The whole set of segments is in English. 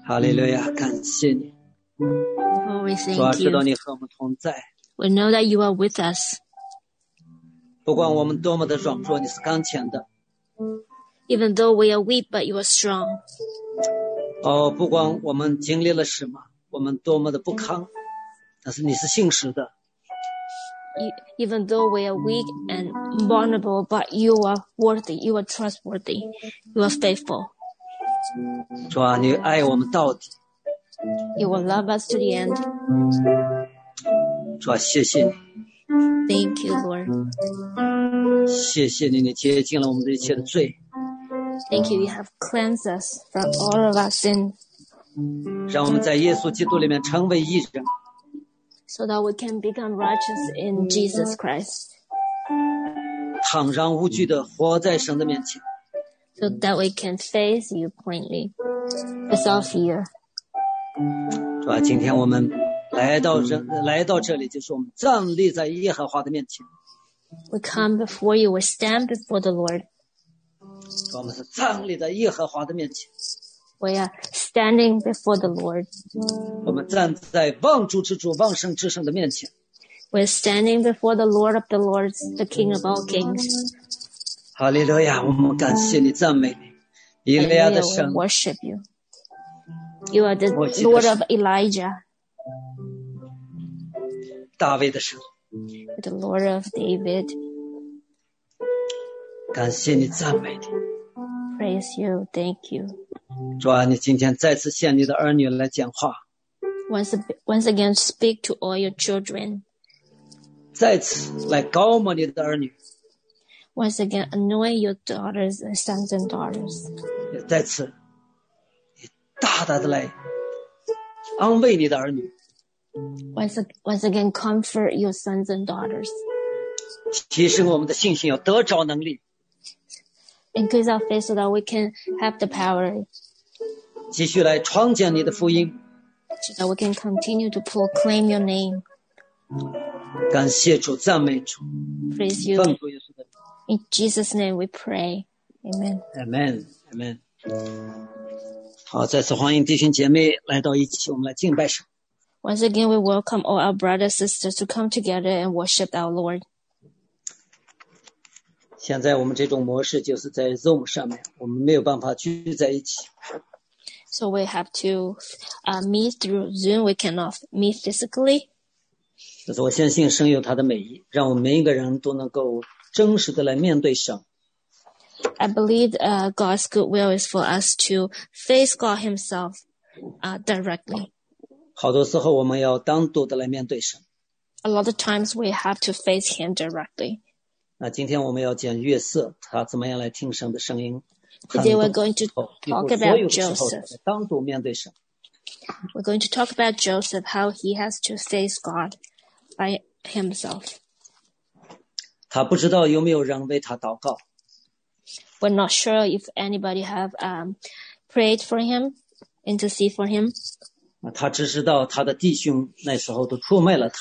哈利路亚，感谢你。 Oh, we 主啊， thank 知道 you. 你和我们同在， We know that you are with us. 不管我们多么的软弱，你是刚强的。 Even though we are weak, but you are strong. 不管我们经历了什么，我们多么的不堪，但是你是信实的。 Even though we are weak and vulnerable, but you are worthy, you are trustworthy, you are faithful. 主啊，你爱我们到底。 You will love us to the end. 主啊，谢谢你， Thank you, Lord. 谢谢你，你洁净了我们的一切的罪， Thank you, you have cleansed us from all of our sin, 让我们在耶稣基督里面成为义人， so that we can become righteous in Jesus Christ, 坦然无惧的活在神的面前。 so that we can face you plainly, without fear. 主啊，今天我们来到这里，就是我们站立在耶和华的面前。 We come before you, we stand before the Lord. 我们是站立在耶和华的面前， We are standing before the Lord. 我们站在万主之主、万圣之神的面前。 We are standing before the Lord of the Lords, the King of all kings. 哈利路亚，我们感谢你，赞美你，以利亚的 Hallelujah, 神 we，worship you. You are the Lord of Elijah, 大卫的神， the Lord of David. 感谢你，赞美你。 Praise you, thank you. 主啊，你今天再次向你的儿女来讲话， Once again, speak to all your children. 再次来高摩你的儿女， Once again, anoint your daughters and sons and daughters. 也再次大大的来安慰你的儿女， Once again, comfort your sons and daughters. 提升我们的信心，有得着能力， Increase our faith so that we can have the power, 继续来传讲你的福音。 so that we can continue to proclaim your name. 感谢主，赞美主， Praise you. 奉主耶稣的名。 In Jesus' name we pray. Amen. Amen, Amen。好，再次欢迎弟兄姐妹来到一起，我们来敬拜神。 Once again, we welcome all our brothers and sisters to come together and worship our Lord. 现在我们这种模式就是在 Zoom 上面，我们没有办法聚在一起。 So we have to meet through Zoom. We cannot meet physically. 但是我相信神有他的美意，让我们每一个人都能够真实的来面对神。 I believe God's good will is for us to face God Himself directly. 好多时候我们要单独的来面对神。 A lot of times we have to face Him directly. 那今天我们要讲约瑟，他怎么样来听神的声音。 Today we're going to 几乎 talk 所 about 有的时候 Joseph. 单独面对神。 We're going to talk about Joseph, how he has to face God by himself. 他不知道有没有人为他祷告， We're not sure if anybody have prayed for him, intercede for him. 他只知道他的弟兄那时候都出卖了他。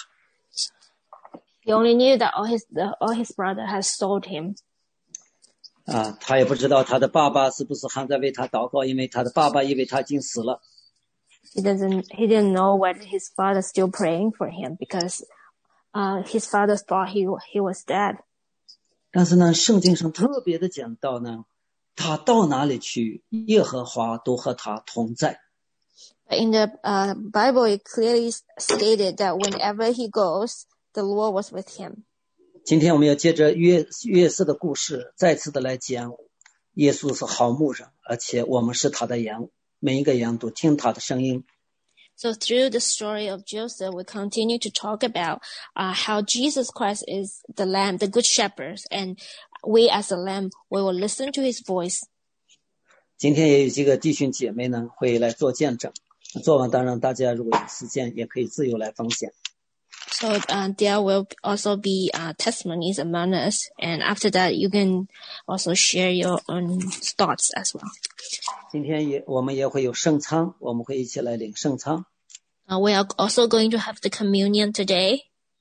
He only knew that all his brother has sold him. 他也不知道他的爸爸是不是还在为他祷告，因为他的爸爸以为他已经死了。 He didn't know whether his father still praying for him because his father thought he was dead. 但是呢，圣经上特别的讲到呢，他到哪里去，耶和华都和他同在。 But in the Bible, it clearly stated that whenever he goes, the Lord was with him. 今天我们要接着约瑟的故事，再次的来讲，耶稣是好牧人，而且我们是他的羊，每一个羊都听他的声音。 So through the story of Joseph, we continue to talk about how Jesus Christ is the lamb, the good shepherd, and we as a lamb, we will listen to his voice. 今天也有几个弟兄姐妹呢会来做见证，做完当然大家如果有时间也可以自由来分享。 So there will also be testimonies among us, and after that, you can also share your own thoughts as well. 今天我们也会有圣餐，我们会一起来领圣餐。 We are also going to have the communion today.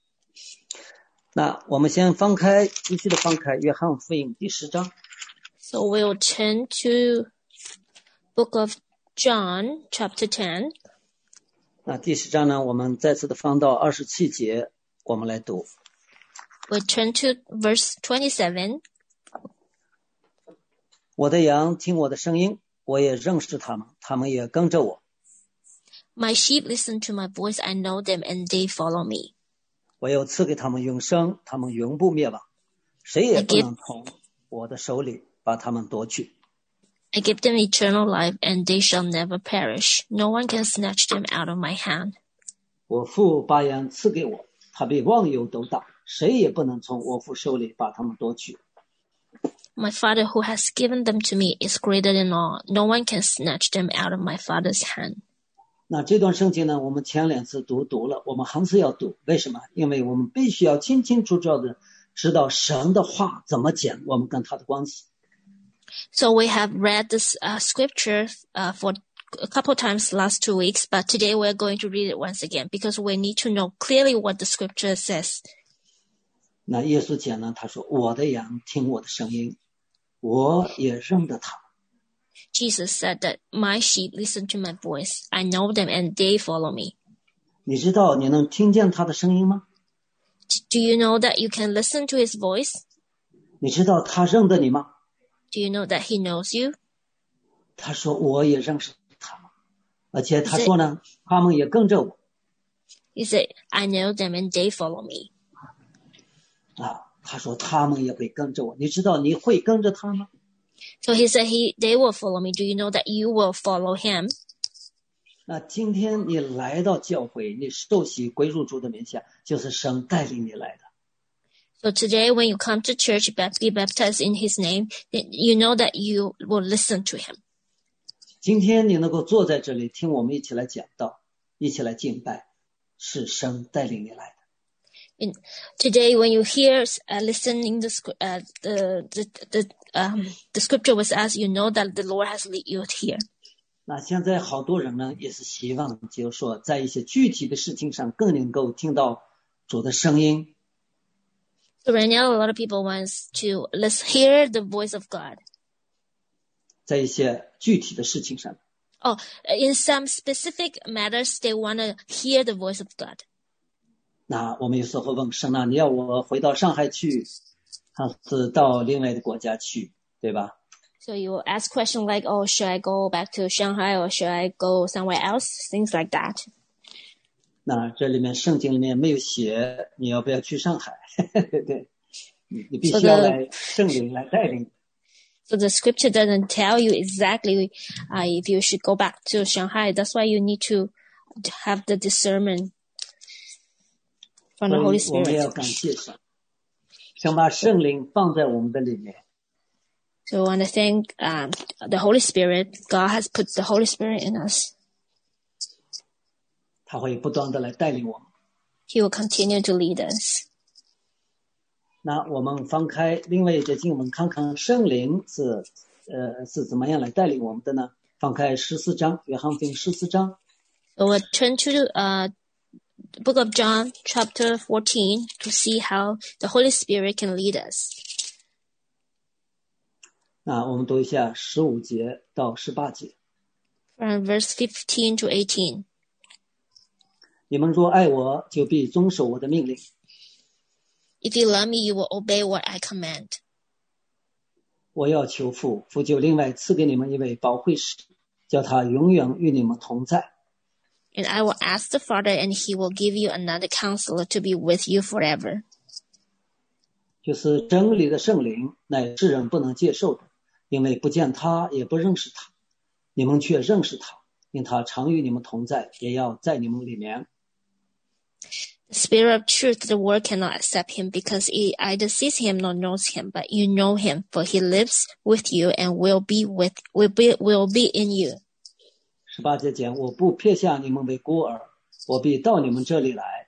那我们先继续的翻开约翰福音第10章。 So we'll turn to book of John chapter 10. 那第10章呢，我们再次的翻到27节，我们来读。 We turn to verse 27. 我的羊听我的声音，我也认识他们，他们也跟着我。 My sheep listen to my voice, I know them, and they follow me. 我又赐给他们永生，他们永不灭亡，谁也不能从我的手里把他们夺去。 I give them eternal life, and they shall never perish. No one can snatch them out of my hand. 我父把羊赐给我，他比万有都大，谁也不能从我父手里把他们夺去。 My Father who has given them to me is greater than all. No one can snatch them out of my Father's hand. 那这段圣经呢，我们前2次读了，我们还是要读。为什么？因为我们必须要清清楚楚的知道神的话怎么讲，我们跟他的关系。 So we have read this scripture for a couple times last 2 weeks, but today we're going to read it once again because we need to know clearly what the scripture says. 那耶稣讲呢，他说我的羊听我的声音，我也认得他。 Jesus said that my sheep listen to my voice. I know them and they follow me. 你知道你能听见他的声音吗？ Do you know that you can listen to his voice? 你知道他认得你吗？ Do you know that he knows you? 他说我也认识他们，而且他说呢，他们也跟着我。 He said, I know them and they follow me. 他说他们也会跟着我。你知道你会跟着他吗？ So he said they will follow me. Do you know that you will follow him? 那今天你来到教会，你受洗归入主的名下，就是神带领你来的。 So today when you come to church, be baptized in his name, then you know that you will listen to him. 今天你能够坐在这里听我们一起来讲道，一起来敬拜，是神带领你来的。 Today when you hear listening the scripture was asked, you know that the Lord has led you here. 那现在好多人呢，也是希望就是说在一些具体的事情上更能够听到主的声音。 So right now a lot of people want to hear the voice of God. 在一些具体的事情上。 In some specific matters, they want to hear the voice of God. 那我们有时候问神啊，你要我回到上海去，还是到另外的国家去，对吧？ So you will ask questions like, should I go back to Shanghai or should I go somewhere else? Things like that. 那这里面圣经里面没有写你要不要去上海，对，你必须要来圣灵来带领。 So the scripture doesn't tell you exactly if you should go back to Shanghai. That's why you need to have the discernment from the Holy Spirit. 我们要感谢神，想把圣灵放在我们的里面。 So we want to thank the Holy Spirit. God has put the Holy Spirit in us. 他会不断的来带领我们。 He will continue to lead us. 那我们翻开另外一节经文，看看圣灵是怎么样来带领我们的呢？翻开14章，约翰福音14章。 So we'll turn to the book of John, chapter 14, to see how the Holy Spirit can lead us. 那我们读一下15节到18节。 From verse 15 to 18. 你们若爱我，就必遵守我的命令。 If you love me, you will obey what I command. 我要求父，父就另外赐给你们一位保惠师，叫他永远与你们同在。 And I will ask the Father, and he will give you another counselor to be with you forever. 就是真理的圣灵，乃世人不能接受的，因为不见他，也不认识他。你们却认识他，因他常与你们同在，也要在你们里面。 The Spirit of truth, the world cannot accept him because it either sees him nor knows him, but you know him, for he lives with you and will be in you. 18节讲，我不撇下你们为孤儿，我必到你们这里来。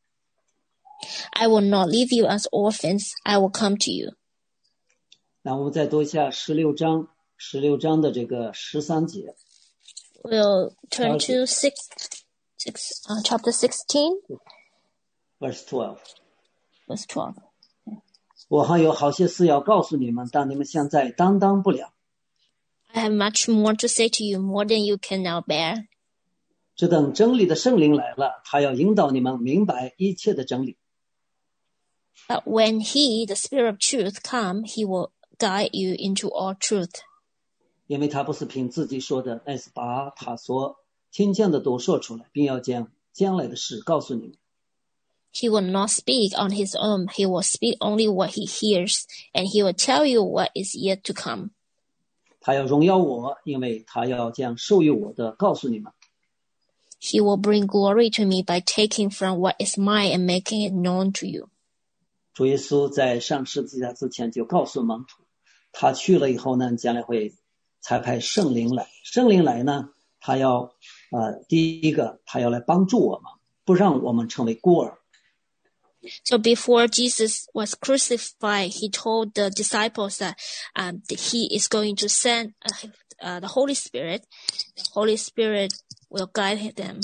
I will not leave you as orphans, I will come to you. 那我们再读一下16章的这个13节。 We'll turn to chapter 16. Verse 12. Verse 12. 我还有好些事要告诉你们，但你们现在担当不了。 I have much more to say to you, more than you can now bear. 只等真理的圣灵来了，他要引导你们明白一切的真理。 But when he, the Spirit of truth, come, he will guide you into all truth. 因为他不是凭自己说的，乃是把他所听见的都说出来，并要将将来的事告诉你们。 He will not speak on his own. He will speak only what he hears, and he will tell you what is yet to come. 他要荣耀我，因为他要将授予我的告诉你们。 He will bring glory to me by taking from what is mine and making it known to you. 主耶稣在上十字架之前就告诉门徒，他去了以后呢，将来会差派圣灵来。圣灵来呢，他要第一个他要来帮助我们，不让我们成为孤儿。 So before Jesus was crucified, he told the disciples that he is going to send the Holy Spirit. The Holy Spirit will guide them.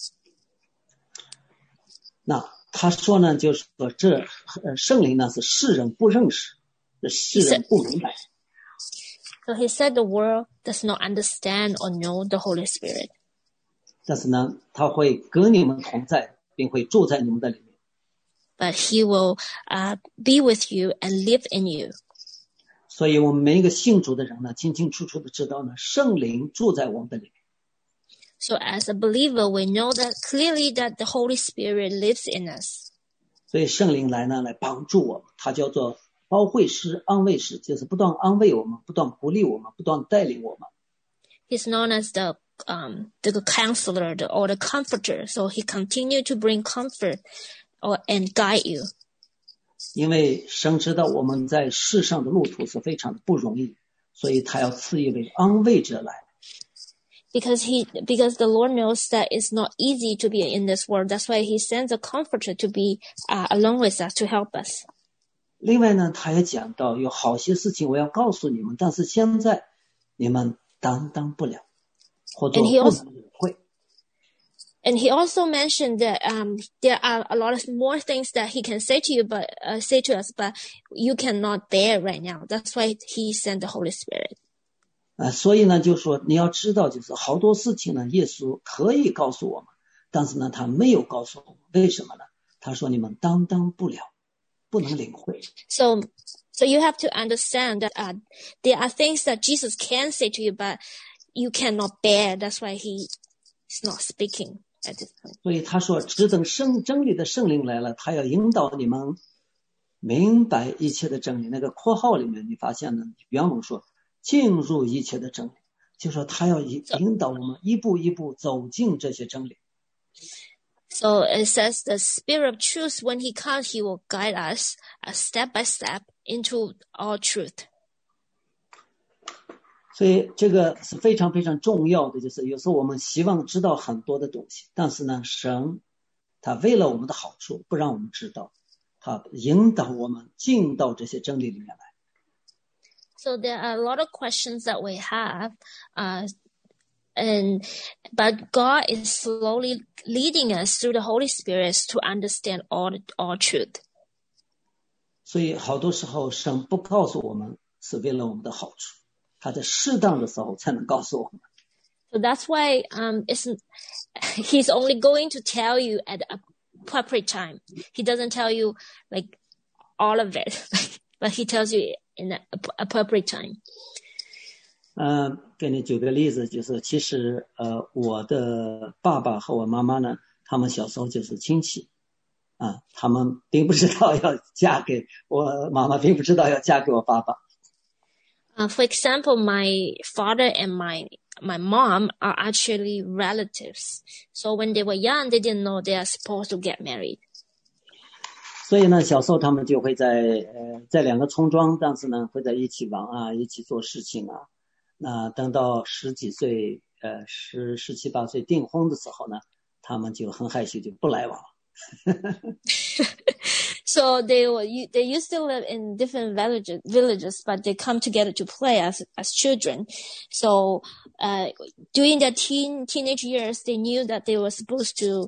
那他说呢，就是说这圣灵呢是世人不认识，世人不明白。 So he said the world does not understand or know the Holy Spirit. 但是呢，他会跟你们同在，并会住在你们的里面。 But he will be with you and live in you. 所以我们每一个信主的人呢，清清楚楚的知道呢，圣灵住在我们的里面。 So as a believer, we know that clearly that the Holy Spirit lives in us. 所以圣灵来呢，来帮助我们，他叫做保惠师、安慰师，就是不断安慰我们，不断鼓励我们，不断带领我们。 He's known as the counselor or the comforter. So he continued to bring comfort and guide you. 因为神知道我们在世上的路途是非常的不容易，所以他要赐一位安慰者来。 Because the Lord knows that it's not easy to be in this world. That's why he sends a comforter to be along with us, to help us. 另外呢，他也讲到有好些事情我要告诉你们，但是现在你们担当不了，或者不能领会。 And he also mentioned that there are a lot of more things that he can say to you, say to us, but you cannot bear right now. That's why he sent the Holy Spirit. 所以呢，就说你要知道，就是好多事情呢，耶稣可以告诉我们，但是呢，他没有告诉我们，为什么呢？他说你们担当不了，不能领会。 So you have to understand that there are things that Jesus can say to you, but you cannot bear. That's why he is not speaking at this point. 所以他说，只等真理的圣灵来了，他要引导你们明白一切的真理。那个括号里面，你发现呢？原文说进入一切的真理，就说他要引导我们一步一步走进这些真理。 So it says the Spirit of truth, when he comes, he will guide us step by step into all truth. 所以这个是非常非常重要的，就是有时候我们希望知道很多的东西，但是呢，神他为了我们的好处，不让我们知道，他引导我们进到这些真理里面来。 So there are a lot of questions that we have, but God is slowly leading us through the Holy Spirit to understand all truth. 所以好多时候神不告訴我們是為了我們的好處，他在適當的時候才能告訴我們。 So that's why he's only going to tell you at the appropriate time. He doesn't tell you like all of it, but he tells you in the appropriate time. 给你举个例子，就是其实我的爸爸和我妈妈呢，他们小时候就是亲戚他们并不知道要嫁给我妈妈，并不知道要嫁给我爸爸。 For example, my father and my mom are actually relatives. So when they were young, they didn't know they are supposed to get married. 所以呢，小时候他们就会在两个村庄，但是呢会在一起玩一起做事情那等到十几岁17、18岁订婚的时候呢，他们就很害羞，就不来往了。 So they used to live in different villages, but they come together to play as children. So during their teenage years, they knew that they were supposed to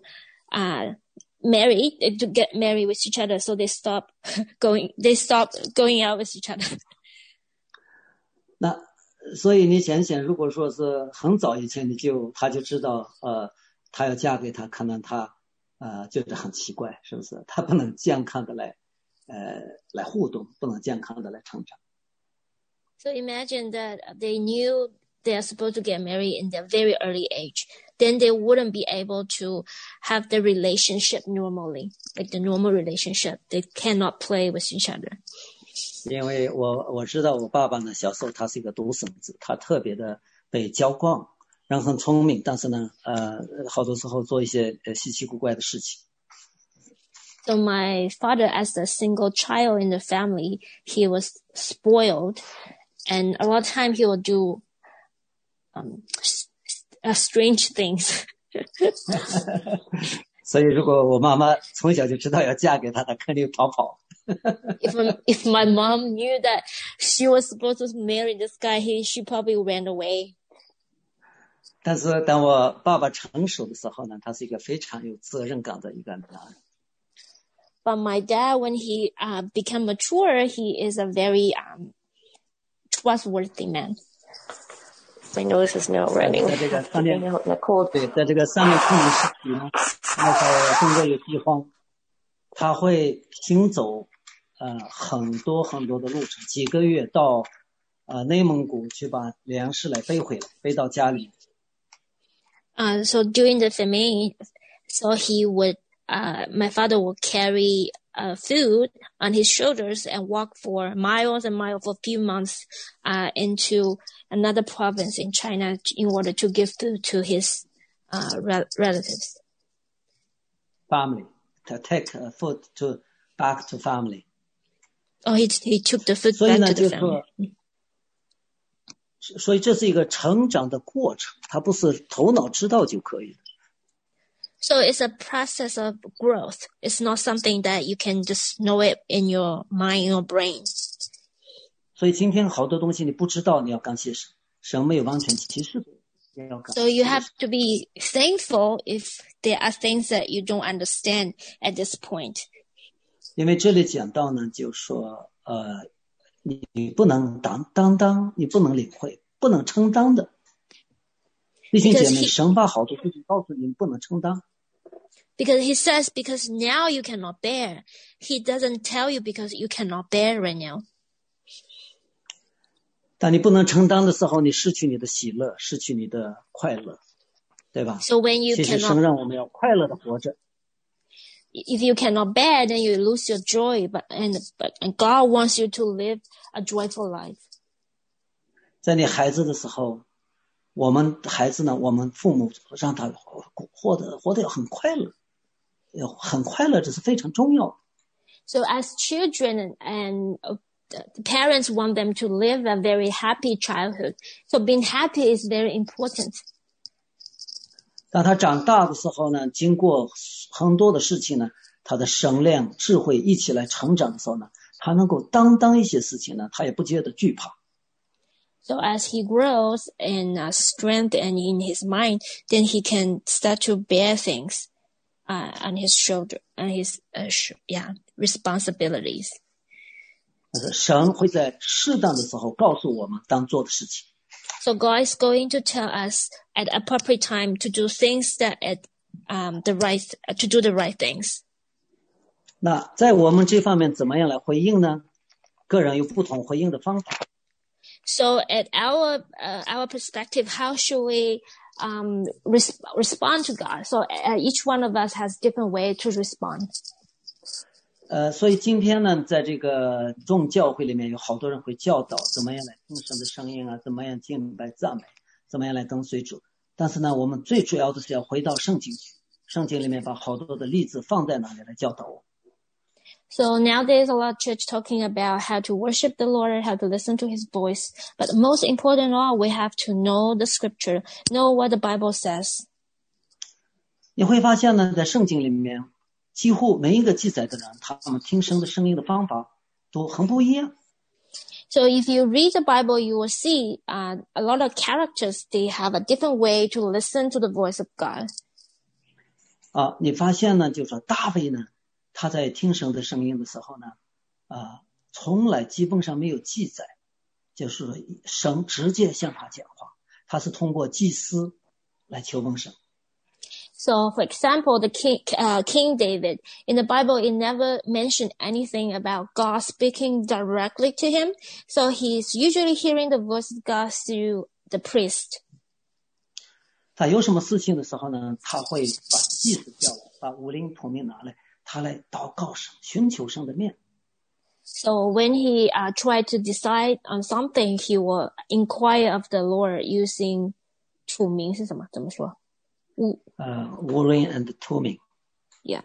get married with each other. So they stopped going out with each other. 那所以你想想，如果说是很早以前他就知道他要嫁给他，可能他觉得很奇怪，是不是？他不能健康的来互动，不能健康的来成长。 So imagine that they knew they are supposed to get married in their very early age. Then they wouldn't be able to have the relationship normally, like the normal relationship. They cannot play with each other. 因为我知道我爸爸呢，小时候他是一个独生子，他特别的被娇惯，人很聪明，但是呢，好多时候做一些稀奇古怪的事情。 So my father, as a single child in the family, he was spoiled, and a lot of time he would do strange things. 所以如果我妈妈从小就知道要嫁给他，她肯定跑。 If my mom knew that she was supposed to marry this guy, she probably ran away. 但是当我爸爸成熟的时候呢，他是一个非常有责任感的一个男人。 But my dad, when he became mature, he is a very trustworthy man. My nose is now running. 在这个3年对，在这个3年困难时期呢，那时候中国有饥荒，他会行走很多很多的路程，几个月到内蒙古去把粮食来背回来，背到家里。 So during the famine, so he would, my father would carry food on his shoulders and walk for miles and miles for a few months into another province in China in order to give food to his relatives. Family, to take food back to family. Oh, he took the food back to the family. 所以这是一个成长的过程，它不是头脑知道就可以的。 So it's a process of growth. It's not something that you can just know it in your mind, in your brain. 所以今天好多东西你不知道，你要感谢神，神没有完全歧视你要感谢神。 So you have to be thankful if there are things that you don't understand at this point. 因为这里讲到呢，就说你不能当，你不能领会，不能承担的。弟兄姐妹，神把好多事情告诉你，不能承担。 Because he says, because now you cannot bear. He doesn't tell you because you cannot bear right now. 当你不能承担的时候，你失去你的喜乐，失去你的快乐，对吧？ So when you 其实神让我们要快乐的活着。 If you cannot bear, then you lose your joy. And God wants you to live a joyful life. 在你孩子的时候，我们孩子呢，我们父母让他活得很快乐，很快乐，这是非常重要的。 So as children and the parents want them to live a very happy childhood. So being happy is very important. 当他长大的时候呢，经过很多的事情呢，他的神量、智慧一起来成长的时候呢，他能够担一些事情呢，他也不觉得惧怕。 So as he grows in strength and in his mind, then he can start to bear things on his shoulder and his responsibilities. 神会在适当的时候告诉我们当做的事情。 So God is going to tell us at appropriate time to do things that to do the right things. 那在我们这方面怎么样来回应呢？个人有不同回应的方法。 So at our perspective, how should we respond to God? So each one of us has different way to respond. 所以今天呢，在这个众教会里面有好多人会教导怎么样来听神的声音啊，怎么样敬拜赞美，怎么样来跟随主。但是呢，我们最主要的是要回到圣经去，圣经里面把好多的例子放在那里来教导我。 So now there's a lot of church talking about how to worship the Lord, how to listen to his voice. But most important of all, we have to know the scripture, know what the Bible says. 你会发现呢，在圣经里面，几乎每一个记载的人，他们听神的声音的方法都很不一样。 So if you read the Bible, you will see a lot of characters, they have a different way to listen to the voice of God. 你发现呢，就是说大卫呢，他在听神的声音的时候呢，从来基本上没有记载就是说神直接向他讲话，他是通过祭司来求问神。 So, for example, the King David, in the Bible, it never mentioned anything about God speaking directly to him. So he's usually hearing the voice of God through the priest. 他有什么事情的时候呢，他会把祭司叫来，把五灵统领拿来，他来祷告神，寻求神的面。 So when he tried to decide on something, he will inquire of the Lord using 楚名是什么？怎么说？ Urim and Thummim。 Yeah.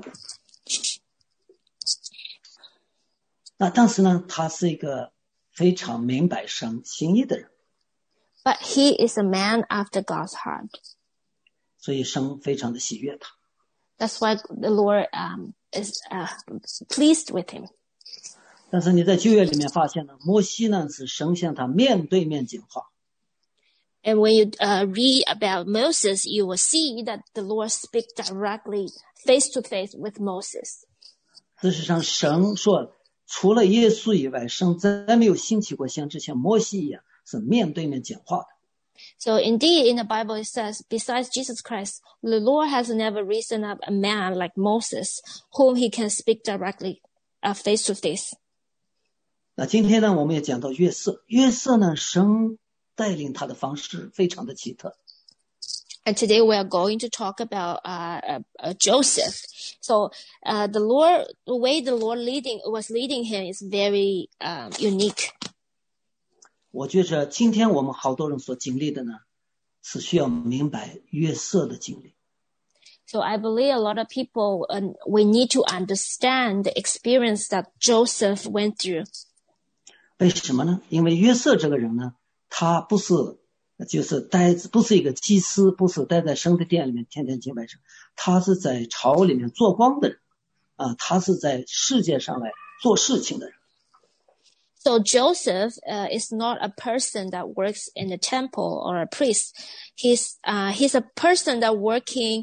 那但是呢，他是一个非常明白神心意的人。 But he is a man after God's heart. 所以神非常的喜悦他。 That's why the Lord is pleased with him. 但是你在旧约里面发现呢，摩西呢是神向他面对面讲话。 And when you read about Moses, you will see that the Lord speaks directly, face to face with Moses. 事实上，神说，除了耶稣以外，神再没有兴起过像之前摩西一样是面对面讲话的。 So indeed, in the Bible, it says, besides Jesus Christ, the Lord has never risen up a man like Moses, whom he can speak directly, face to face. 那今天呢，我们也讲到约瑟，约瑟呢，神带领他的方式非常的奇特。 And today we are going to talk about Joseph. So the way the Lord was leading him is very unique. 我觉着今天我们好多人所经历的呢，是需要明白约瑟的经历。 So I believe a lot of people, we need to understand the experience that Joseph went through. 为什么呢？因为约瑟这个人呢，他不是不是一个祭司，不是待在神的殿里面天天敬拜神，他是在朝里面做光的人啊，他是在世界上来做事情的人。 So Joseph is not a person that works in the temple or a priest. He's a person that working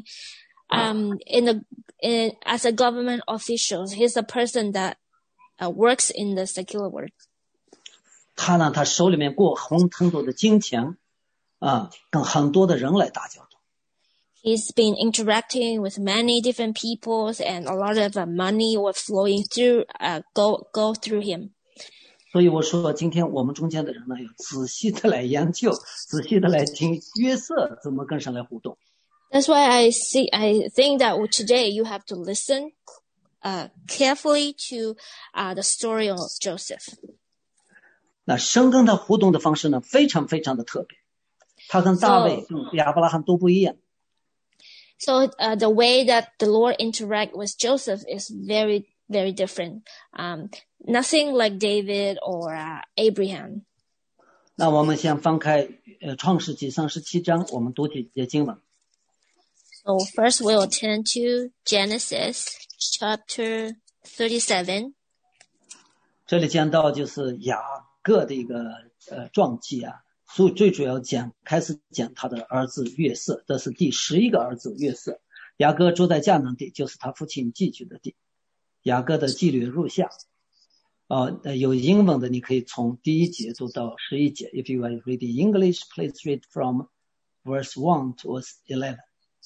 as a government official. He's a person that works in the secular world. 他呢，他手里面过很多的金钱啊，跟很多的人来打交道。 He's been interacting with many different peoples, and a lot of money was flowing through, go through him. 所以我说，今天我们中间的人呢，要仔细的来研究，仔细的来听约瑟怎么跟神来互动。 That's why I think that today you have to listen carefully to the story of Joseph. 那神跟他互动的方式呢，非常非常的特别，他跟大卫、跟亚伯拉罕都不一样。 So the way that the Lord interact with Joseph is very, very different. Nothing like David or Abraham. 那我们先翻开创世纪37章，我们读几节经文。 So first we will turn to Genesis chapter 37. 这里讲到就是雅各的一个传记啊，所以最主要开始讲他的儿子约瑟，这是第11个儿子约瑟。雅各住在迦南地，就是他父亲寄居的地。雅各的记略如下。有英文的你可以从第1节读到11节。If you are reading English, please read from verse 1 to 11.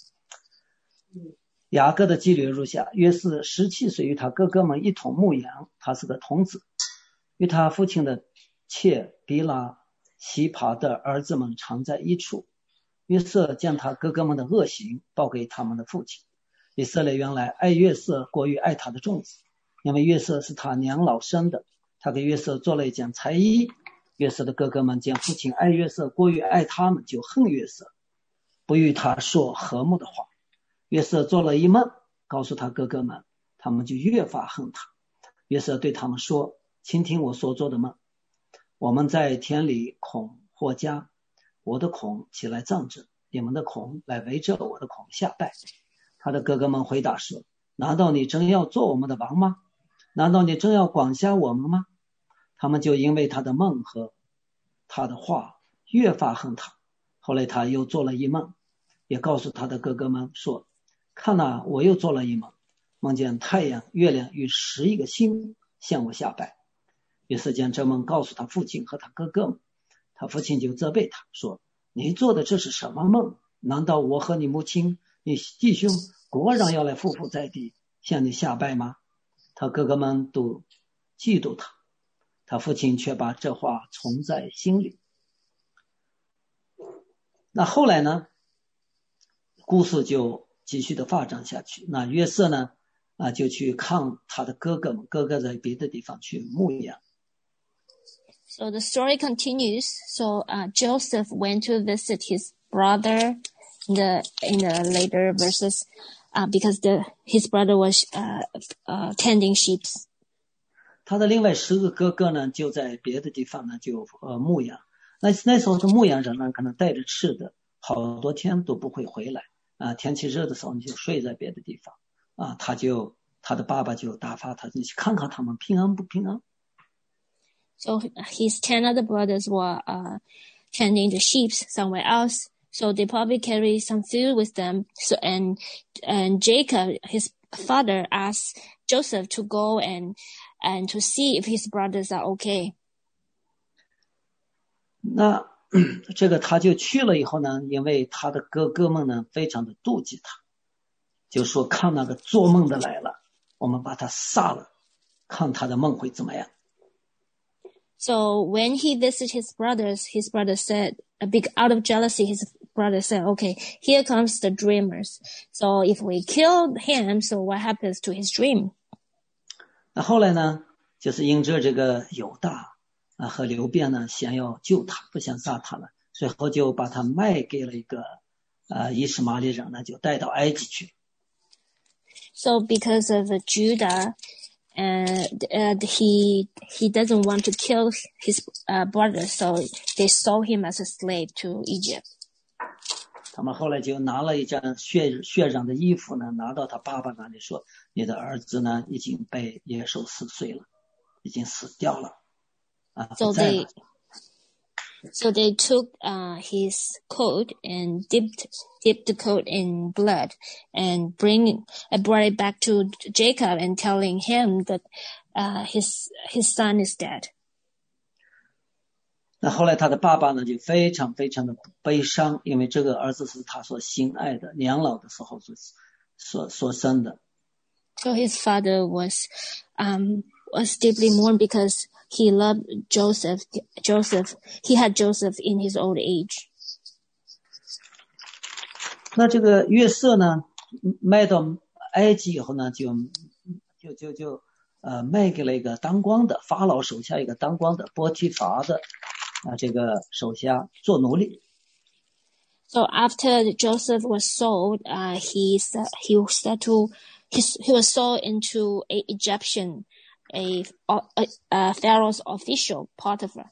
雅各的记略如下：约瑟17岁，与他哥哥们一同牧羊，他是个童子，与他父亲的妾比拉、西帕的儿子们常在一处。约瑟将他哥哥们的恶行报给他们的父亲。以色列原来爱约瑟过于爱他的众子，因为约瑟是他娘老生的，他给约瑟做了一件彩衣。约瑟的哥哥们见父亲爱约瑟过于爱他们，就恨约瑟，不与他说和睦的话。约瑟做了一梦，告诉他哥哥们，他们就越发恨他。约瑟对他们说：请听我所做的梦。我们在田里孔或家，我的孔起来站着，你们的孔来围着我的孔下拜。他的哥哥们回答说：难道你真要做我们的王吗？难道你真要管辖我们吗？他们就因为他的梦和他的话越发恨他。后来他又做了一梦，也告诉他的哥哥们说：看哪，我又做了一梦，梦见太阳、月亮与11个星向我下拜。约瑟将这梦告诉他父亲和他哥哥们， 他父亲就责备他说，你做的这是什么梦？难道我和你母亲你弟兄果然要来匍匐在地向你下拜吗？他哥哥们都嫉妒他，他父亲却把这话存在心里。那后来呢，故事就继续的发展下去。那约瑟呢就去看他的哥哥们，哥哥在别的地方去牧羊。 So the story continues. So Joseph went to visit his brother in the later verses because his brother was tending sheep. 他的另外10个哥哥呢，就在别的地方呢就牧羊。那时候的牧羊人呢，可能带着吃的，好多天都不会回来天气热的时候，你就睡在别的地方他的爸爸就打发他，你去看看他们平安不平安。 So his 10 other brothers were tending the sheep somewhere else. So they probably carry some food with them. So and Jacob, his father, asked Joseph to go and to see if his brothers are okay. 那这个他就去了以后呢，因为他的哥哥们呢非常的妒忌他，就说看那个做梦的来了，我们把他杀了，看他的梦会怎么样。 So when he visited his brothers said, out of jealousy, his brother said, okay, here comes the dreamers. So if we kill him, so what happens to his dream? 那后来呢，就是因着这个犹大和流便呢想要救他，不想杀他了，最后就把他卖给了一个以实玛利人呢，就带到埃及去。 So because of Judah, and he doesn't want to kill his brother, so they sold him as a slave to Egypt. 他们后来就拿了一件血染的衣服呢，拿到他爸爸那里说，你的儿子呢已经被野兽撕碎了，已经死掉了 So they took his coat and dipped the coat in blood and brought it back to Jacob and telling him that his son is dead. 那后来他的爸爸呢就非常非常的悲伤，因为这个儿子是他所心爱的，年老的时候所生的。 So his father was deeply mourned because he loved Joseph. He had Joseph in his old age. 那这个约瑟呢，卖到埃及以后呢，就卖给了一个当官的法老手下一个当官的波提乏的这个手下做奴隶。 So after Joseph was sold, he was sold into a Egyptian, a Pharaoh's official, Potiphar.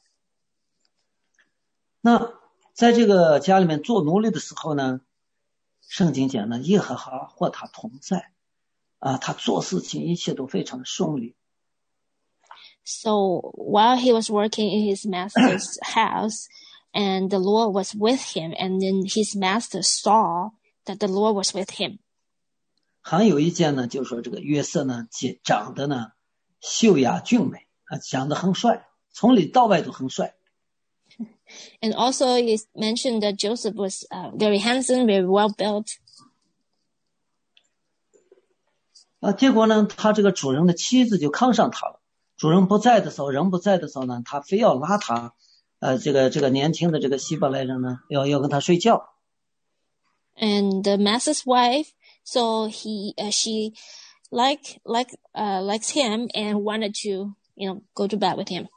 那在这个家里面做奴隶的时候呢，圣经讲呢，耶和华和他同在他做事情一切都非常的顺利。 So while he was working in his master's house, and the Lord was with him, and then his master saw that the Lord was with him. 还有一件呢，就是说这个约瑟呢，长得呢秀雅俊美长得很帅，从里到外都很帅。 And also it mentioned that Joseph was very handsome, very well built. 结果呢，他这个主人的妻子就看上他了。主人不在的时候，人不在的时候呢，他非要拉他，这个年轻的这个希伯来人呢，要跟他睡觉。 And the master's wife, so she likes him and wanted to, go to bed with him.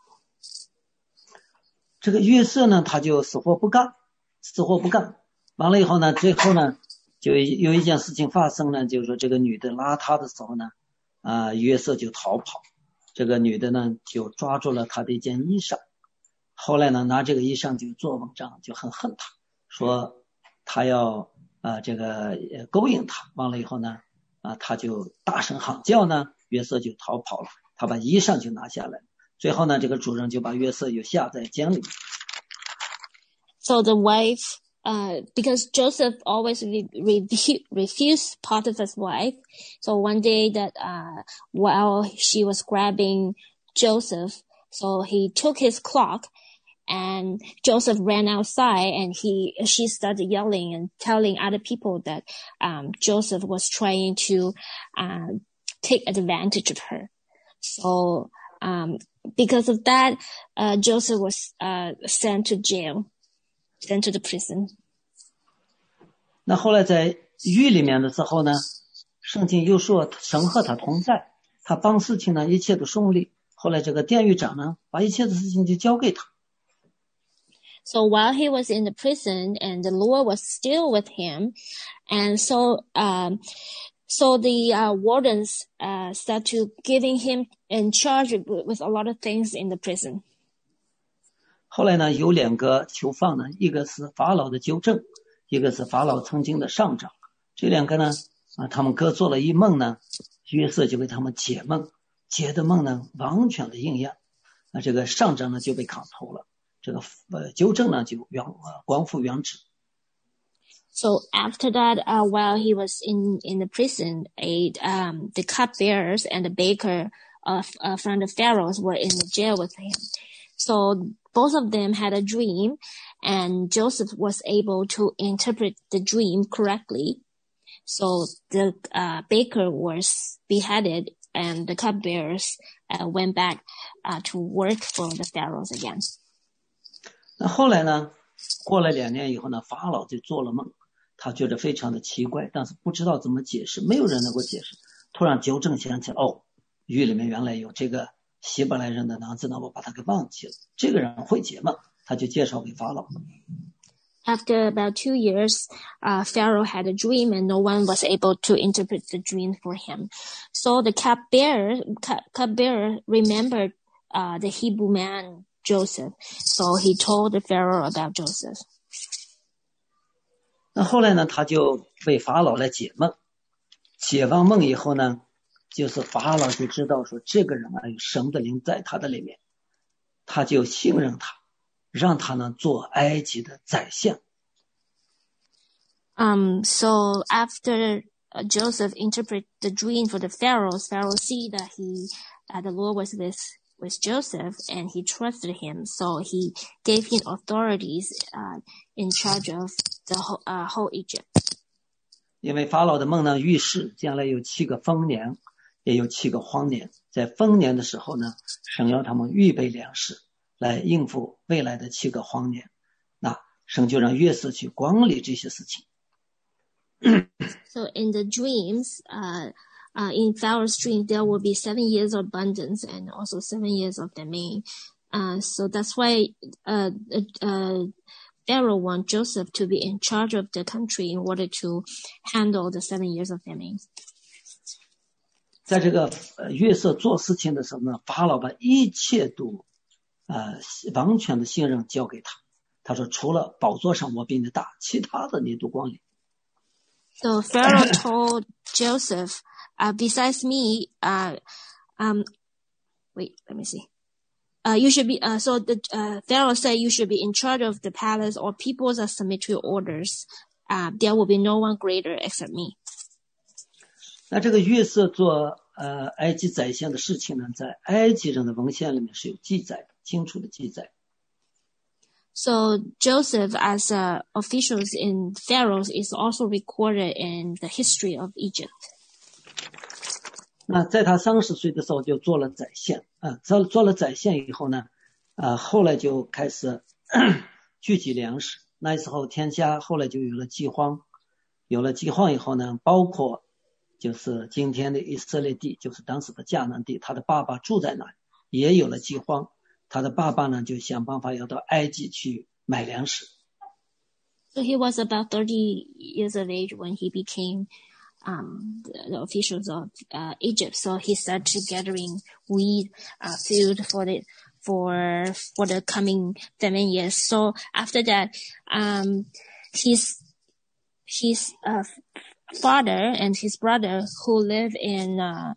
这个约瑟呢，他就死活不干。完了以后呢，最后呢，就有一件事情发生呢，就是说这个女的拉他的时候呢，约瑟就逃跑。这个女的呢，就抓住了他的一件衣裳。后来呢，拿这个衣裳就做文章，就很恨他，说他要这个勾引他。完了以后呢，他就大声喊叫呢，约瑟就逃跑了。他把衣裳就拿下来。最后呢，这个主人就把约瑟又下在监里。 So the wife, because Joseph always refused Potiphar's wife. So one day that, while she was grabbing Joseph, so he took his clock And Joseph ran outside and she started yelling and telling other people that, Joseph was trying to, take advantage of her. So, because of that, Joseph was, sent to the prison. 那后来在狱里面的时候呢，圣经又说神和他同在，他办事情呢一切都顺利。后来这个典狱长呢，把一切的事情就交给他。 So while he was in the prison and the Lord was still with him, and so the wardens started to giving him in charge with a lot of things in the prison. 后来呢，有2个囚犯呢，一个是法老的纠正，一个是法老曾经的上长。这2个呢，他们各做了一梦呢，约瑟就给他们解梦，解的梦呢完全的应验。这个上长呢就被砍头了，这个纠正呢就官复原职。 So after that, while he was in the prison, the cupbearers and the baker from the pharaohs were in the jail with him. So both of them had a dream, and Joseph was able to interpret the dream correctly. So the baker was beheaded, and the cupbearers went back to work for the pharaohs again. 那后来呢，过了2年以后呢，法老就做了梦，他觉得非常的奇怪，但是不知道怎么解释，没有人能够解释。突然纠正想起，狱里面原来有这个希伯来人的男子呢，我把他给忘记了，这个人会解梦，他就介绍给法老。 After about 2 years, Pharaoh had a dream and no one was able to interpret the dream for him. So the cupbearer remembered the Hebrew man Joseph. So he told the Pharaoh about Joseph. 那后来呢，他就为法老来解梦，解完梦以后呢，就是法老就知道说这个人有神的灵在他的里面，他就信任他，让他呢做埃及的宰相。 So after Joseph interpret the dream for the Pharaoh see that the Lord was with Joseph and he trusted him. So he gave him authorities in charge of the whole Egypt. 因为法老的梦呢预示将来有7个丰年，也有7个荒年。在丰年的时候呢，神要他们预备粮食来应付未来的7个荒年。那神就让约瑟去管理这些事情。 So in the dreams, in Pharaoh's dream, there will be 7 years of abundance and also 7 years of famine. So that's why Pharaoh wants Joseph to be in charge of the country in order to handle the 7 years of famine. 在这个约瑟做事情的时候呢，法老把一切都完全的信任交给他。他说：“除了宝座上我比你大，其他的你都管理。” So Pharaoh told Joseph, besides me, wait, let me see. You should be, so the, Pharaoh said you should be in charge of the palace or people that submit to your orders. There will be no one greater except me. 那这个约瑟做埃及宰相的事情呢，在埃及人的文献里面是有记载的，清楚的记载。 So Joseph, as officials in Pharaoh's, is also recorded in the history of Egypt. 那在他30岁的时候就做了宰相，做了宰相以后呢，后来就开始聚集粮食。那时候天下后来就有了饥荒，有了饥荒以后呢，包括就是今天的以色列地，就是当时的迦南地，他的爸爸住在那里，也有了饥荒。他的爸爸呢就想办法要到埃及去买粮食。 So he was about 30 years of age when he became the officials of Egypt. So he started gathering wheat, food for the coming famine years. So after that, his father and his brother who live in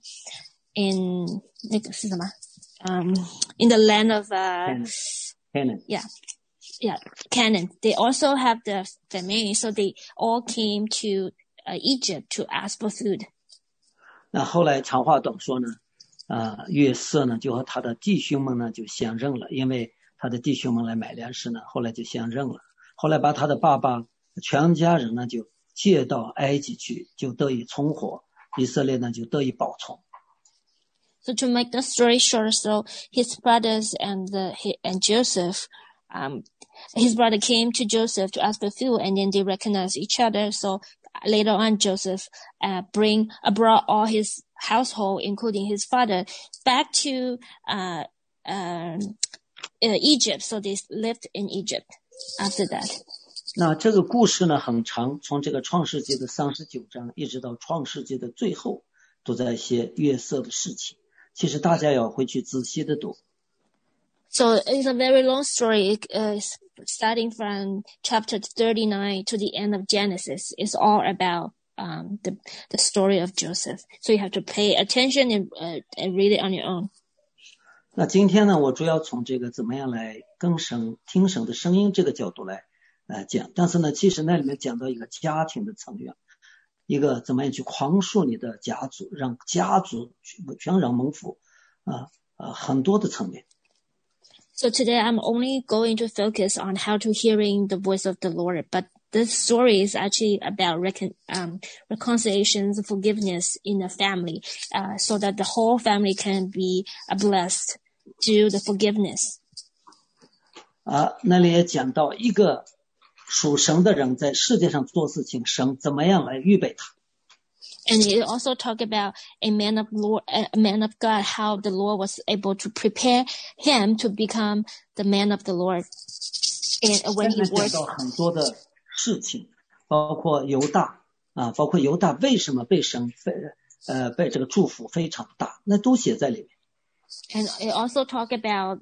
the land of Canaan. Yeah, Canaan. They also have the famine, so they all came to Egypt to ask for food. 那后来长话短说呢，约瑟呢就和他的弟兄们呢就相认了，因为他的弟兄们来买粮食呢，后来就相认了，后来把他的爸爸全家人呢就借到埃及去，就得以存活，以色列呢就得以保存。 So to make the story short, so his brothers and Joseph, his brother came to Joseph to ask for food, and then they recognized each other. So later on, Joseph brought all his household, including his father, back to Egypt. So they lived in Egypt after that. 那这个故事呢很长，从这个创世纪的39章一直到创世纪的最后，都在写约瑟的事情。其实大家要回去仔细的读。 So it's a very long story, starting from chapter 39 to the end of Genesis. It's all about the story of Joseph. So you have to pay attention and read it on your own. 那今天呢，我主要从这个怎么样来跟神、听神的声音这个角度来讲。但是呢，其实那里面讲到一个家庭的层面，一个怎么样去宽恕你的家族，让家族全然蒙福很多的层面。 So today I'm only going to focus on how to hearing the voice of the Lord, but this story is actually about reconciliations, forgiveness in a family, so that the whole family can be blessed through the forgiveness. 那里也讲到一个属神的人在世界上做事情，神怎么样来预备他。 And it also talk about a man of God, how the Lord was able to prepare him to become the man of the Lord. And when he worked, 讲到很多的事情，包括犹大为什么被神被这个祝福非常大，那都写在里面。 And it also talk about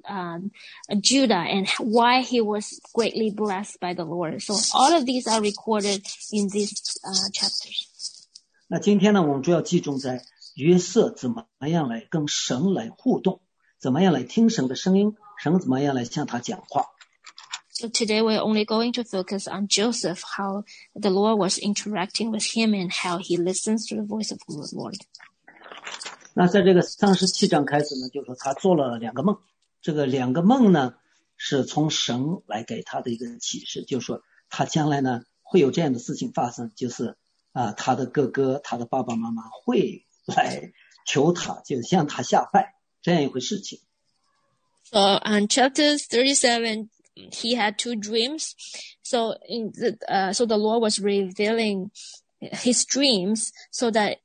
Judah and why he was greatly blessed by the Lord. So all of these are recorded in these chapters. 那今天呢，我们主要集中在约瑟怎么样来跟神来互动，怎么样来听神的声音，神怎么样来向他讲话。 So today we're only going to focus on Joseph, how the Lord was interacting with him and how he listens to the voice of the Lord. 那在这个37章开始呢，就是说他做了2个梦，这个2个梦呢是从神来给他的一个启示，就是说他将来呢会有这样的事情发生，就是他的哥哥他的爸爸妈妈会来求他，就向他下拜这样一回事情。 So on chapter 37, he had 2 dreams. So so the Lord was revealing his dreams so that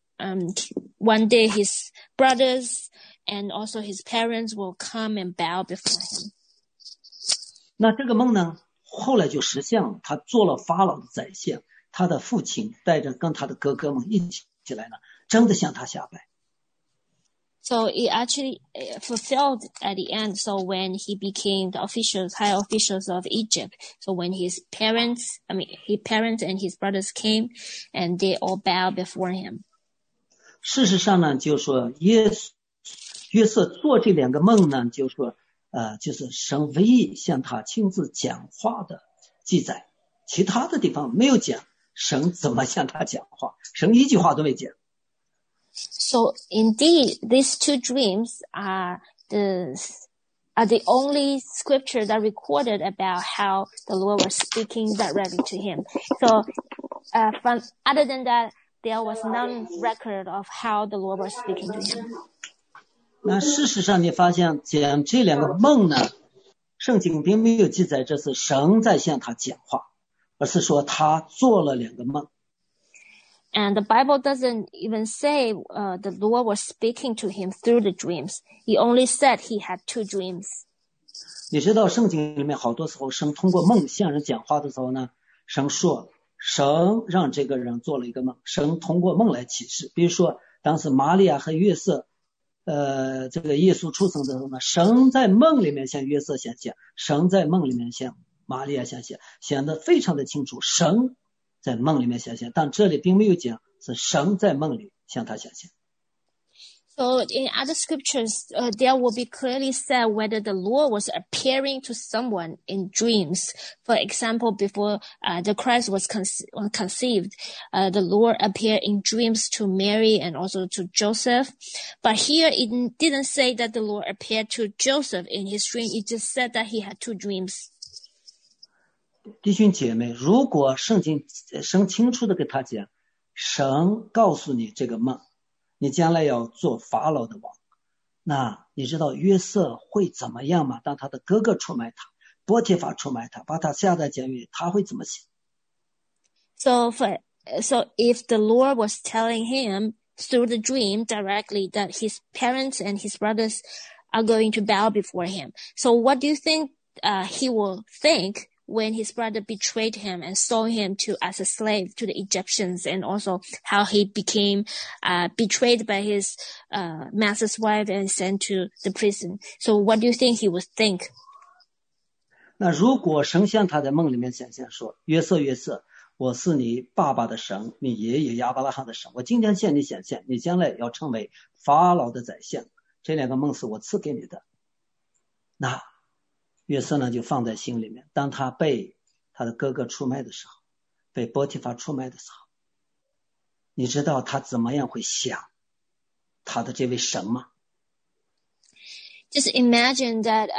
one day his brothers and also his parents will come and bow before him. 那这个梦呢后来就实现了，他做了法老的宰相，他的父亲带着跟他的哥哥们一起来呢，真的向他下拜。 So it actually fulfilled at the end. So when he became the high officials of Egypt, so when his parents and his brothers came and they all bowed before him. 事实上呢，就是说约瑟做这2个梦呢，就是说就是神唯一向他亲自讲话的记载，其他的地方没有讲神怎么向他讲话，神一句话都没讲。 So indeed, these 2 dreams are the only scripture that recorded about how the Lord was speaking directly to him. So other than that, there was none record of how the Lord was speaking to him. 那事实上你发现讲这2个梦呢，圣经并没有记载这是神在向他讲话，而是说他做了2个梦。 And the Bible doesn't even say the Lord was speaking to him through the dreams. He only said he had 2 dreams. 你知道圣经里面好多时候神通过梦向人讲话的时候呢，神说神让这个人做了一个梦，神通过梦来启示。比如说当时玛利亚和约瑟这个耶稣出生的时候呢，神在梦里面向约瑟显现，神在梦里面向玛利亚显现，显得非常的清楚，神在梦里面显现，但这里并没有讲是神在梦里向他显现。 So in other scriptures, there will be clearly said whether the Lord was appearing to someone in dreams. For example, before the Christ was conceived, the Lord appeared in dreams to Mary and also to Joseph. But here it didn't say that the Lord appeared to Joseph in his dream. It just said that he had two dreams. 弟兄姐妹，如果圣经清楚的给他讲，神告诉你这个梦，你将来要做法老的王，那你知道约瑟会怎么样吗？当他的哥哥出卖他，波提法出卖他，把他下在监狱，他会怎么想？ So if the Lord was telling him through the dream directly that his parents and his brothers are going to bow before him, so what do you think he will think when his brother betrayed him and sold him as a slave to the Egyptians, and also how he became betrayed by his master's wife and sent to the prison? So what do you think he would think? 那如果神向他在梦里面显现说，约瑟约瑟，我是你爸爸的神，你爷爷亚伯拉罕的神，我今天向你显现，你将来要成为法老的宰相，这两个梦是我赐给你的。那约瑟呢就放在心里面，当他被他的哥哥出卖的时候，被波提法出卖的时候，你知道他怎么样会想他的这位神吗？ Just imagine that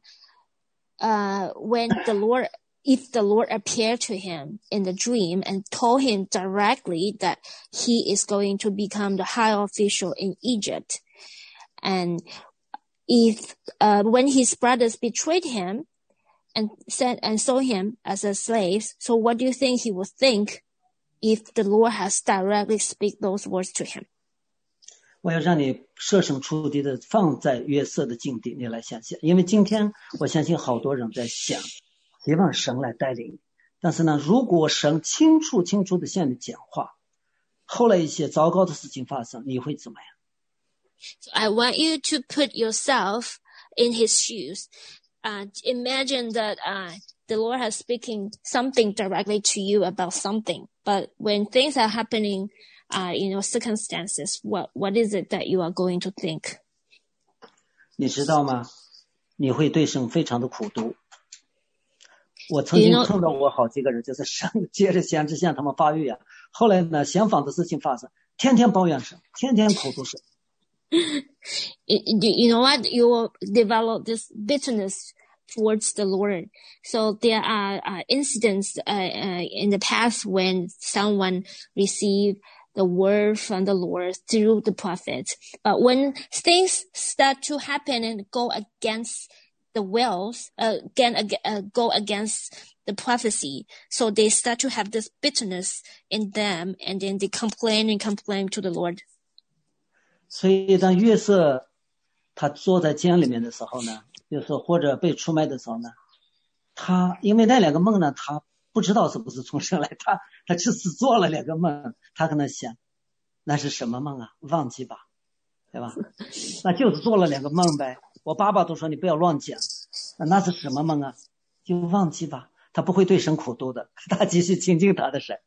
if the Lord appeared to him in the dream and told him directly that he is going to become the high official in Egypt, and if when his brothers betrayed him and sold him as a slave, so what do you think he would think if the Lord has directly speak those words to him? 我要让你设身处地的放在约瑟的境地，你来想想，因为今天我相信好多人在想，希望神来带领你，但是呢，如果神清楚的向你讲话，后来一些糟糕的事情发生，你会怎么样？ So I want you to put yourself in his shoes. Imagine that the Lord has speaking something directly to you about something, but when things are happening, circumstances, what is it that you are going to think? 你知道吗？你会对神非常的苦毒。我曾经碰到过好几个人，就是神接着先知向他们发育啊，后来呢，相反的事情发生，天天抱怨神，天天苦毒神。 You know what? You will develop this bitterness towards the Lord. So there are incidents in the past when someone received the word from the Lord through the prophet. But when things start to happen and go against the wills, go against the prophecy, so they start to have this bitterness in them, and then they complain to the Lord. 所以当约瑟他坐在监里面的时候呢，就是或者被出卖的时候呢，他因为那两个梦呢，他不知道是不是从神来，他只是做了两个梦，他可能想那是什么梦啊，忘记吧，对吧？那就是做了两个梦呗。我爸爸都说你不要乱讲，那是什么梦啊？就忘记吧，他不会对神苦毒的，他继续亲近他的神。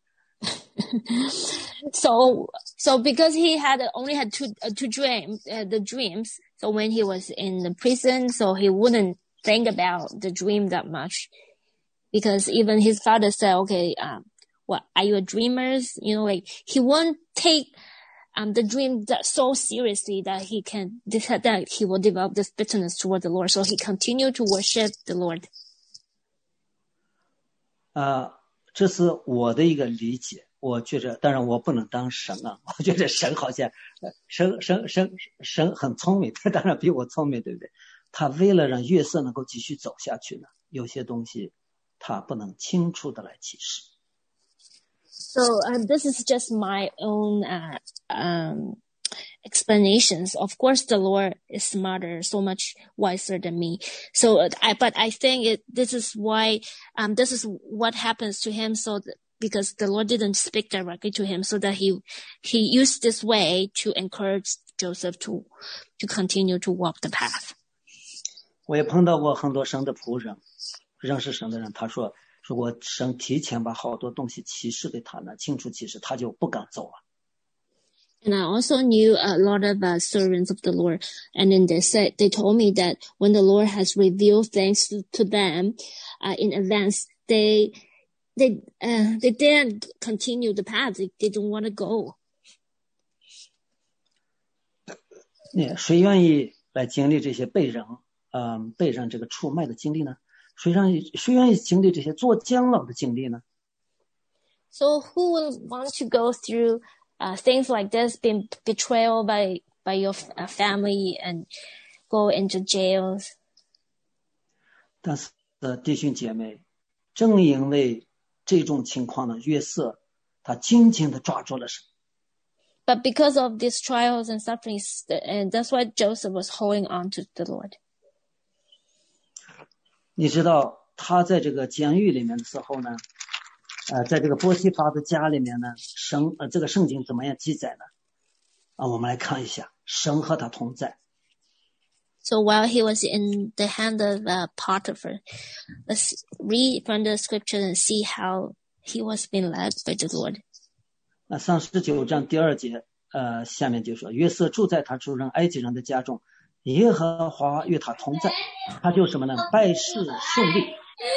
So because he only had two dreams, so when he was in the prison, so he wouldn't think about the dream that much, because even his father said, okay, what are you a dreamer? He won't take the dream that so seriously that he will develop this bitterness toward the Lord. So he continued to worship the Lord. 这是我的一个理解。我觉着，当然我不能当神啊。我觉得神好像神很聪明，他当然比我聪明，对不对？他为了让约瑟能够继续走下去呢，有些东西他不能清楚的来启示。 So this is just my own explanations. Of course, the Lord is smarter, so much wiser than me. So, but I think this is why, this is what happens to him. So, because the Lord didn't speak directly to him, so that he used this way to encourage Joseph to continue to walk the path. 我也碰到过很多神的仆人，认识神的人，他说，如果神提前把好多东西启示给他呢，清楚启示，他就不敢走了。 And I also knew a lot of servants of the Lord, and then they told me that when the Lord has revealed things to them in advance, they didn't continue the path. They didn't want to go. 谁愿意来经历这些被人这个出卖的经历呢？谁愿意经历这些做监牢的经历呢？ So who will want to go through things like this, being betrayal by your family and go into jails? 但是弟兄姐妹，正因为这种情况呢，约瑟他紧紧地抓住了神。 But because of these trials and sufferings, and that's why Joseph was holding on to the Lord. 你知道他在这个监狱里面的时候呢，在这个波西法的家里面呢，这个圣经怎么样记载呢？我们来看一下，神和他同在。 So while he was in the hand of Potiphar, let's read from the scripture and see how he was being led by the Lord. 39章第2节，下面就说，约瑟住在他主人埃及人的家中，耶和华与他同在，他就什么呢？百事顺利。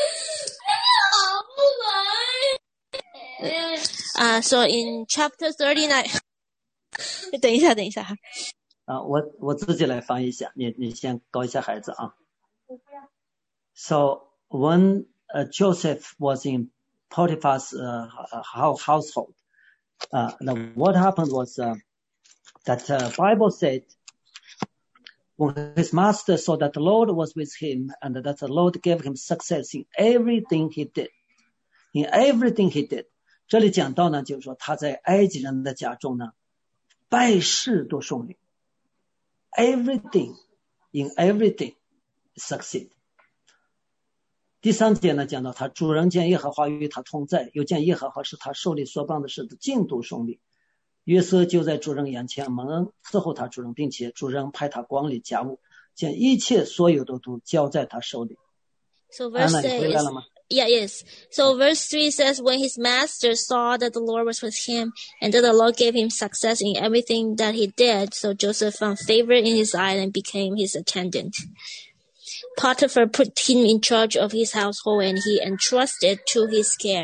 So in chapter 39, 等一下哈。 我自己来翻译一下，你先搞一下孩子啊。So when Joseph was in Potiphar's household, what happened was that Bible said when his master saw that the Lord was with him and that the Lord gave him success in everything he did. In everything he did. 这里讲到呢，就是说他在埃及人的家中呢，百事都顺利。Everything, in everything, succeed. 第3节呢，讲到他主人见耶和华与他同在，又见耶和华是他手里所办的事的尽都顺利。约瑟就在主人眼前蒙恩伺候他主人，并且主人派他管理家务，将一切所有的都交在他手里。 So verse 3 is, yes. So verse 3 says, when his master saw that the Lord was with him and that the Lord gave him success in everything that he did, so Joseph found favor in his eyes and became his attendant. Potiphar put him in charge of his household, and he entrusted to his care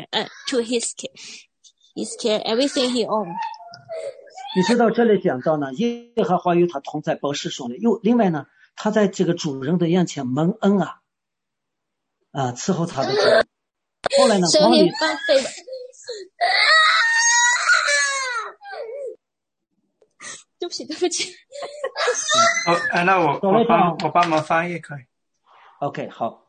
everything he owned. 你知道这里讲到呢，耶和华与他同在，百事顺利。又另外呢，他在这个主人的眼前蒙恩伺候他的主人。后来呢， So he found favor. 对不起。 那我帮忙翻译可以。 OK， 好，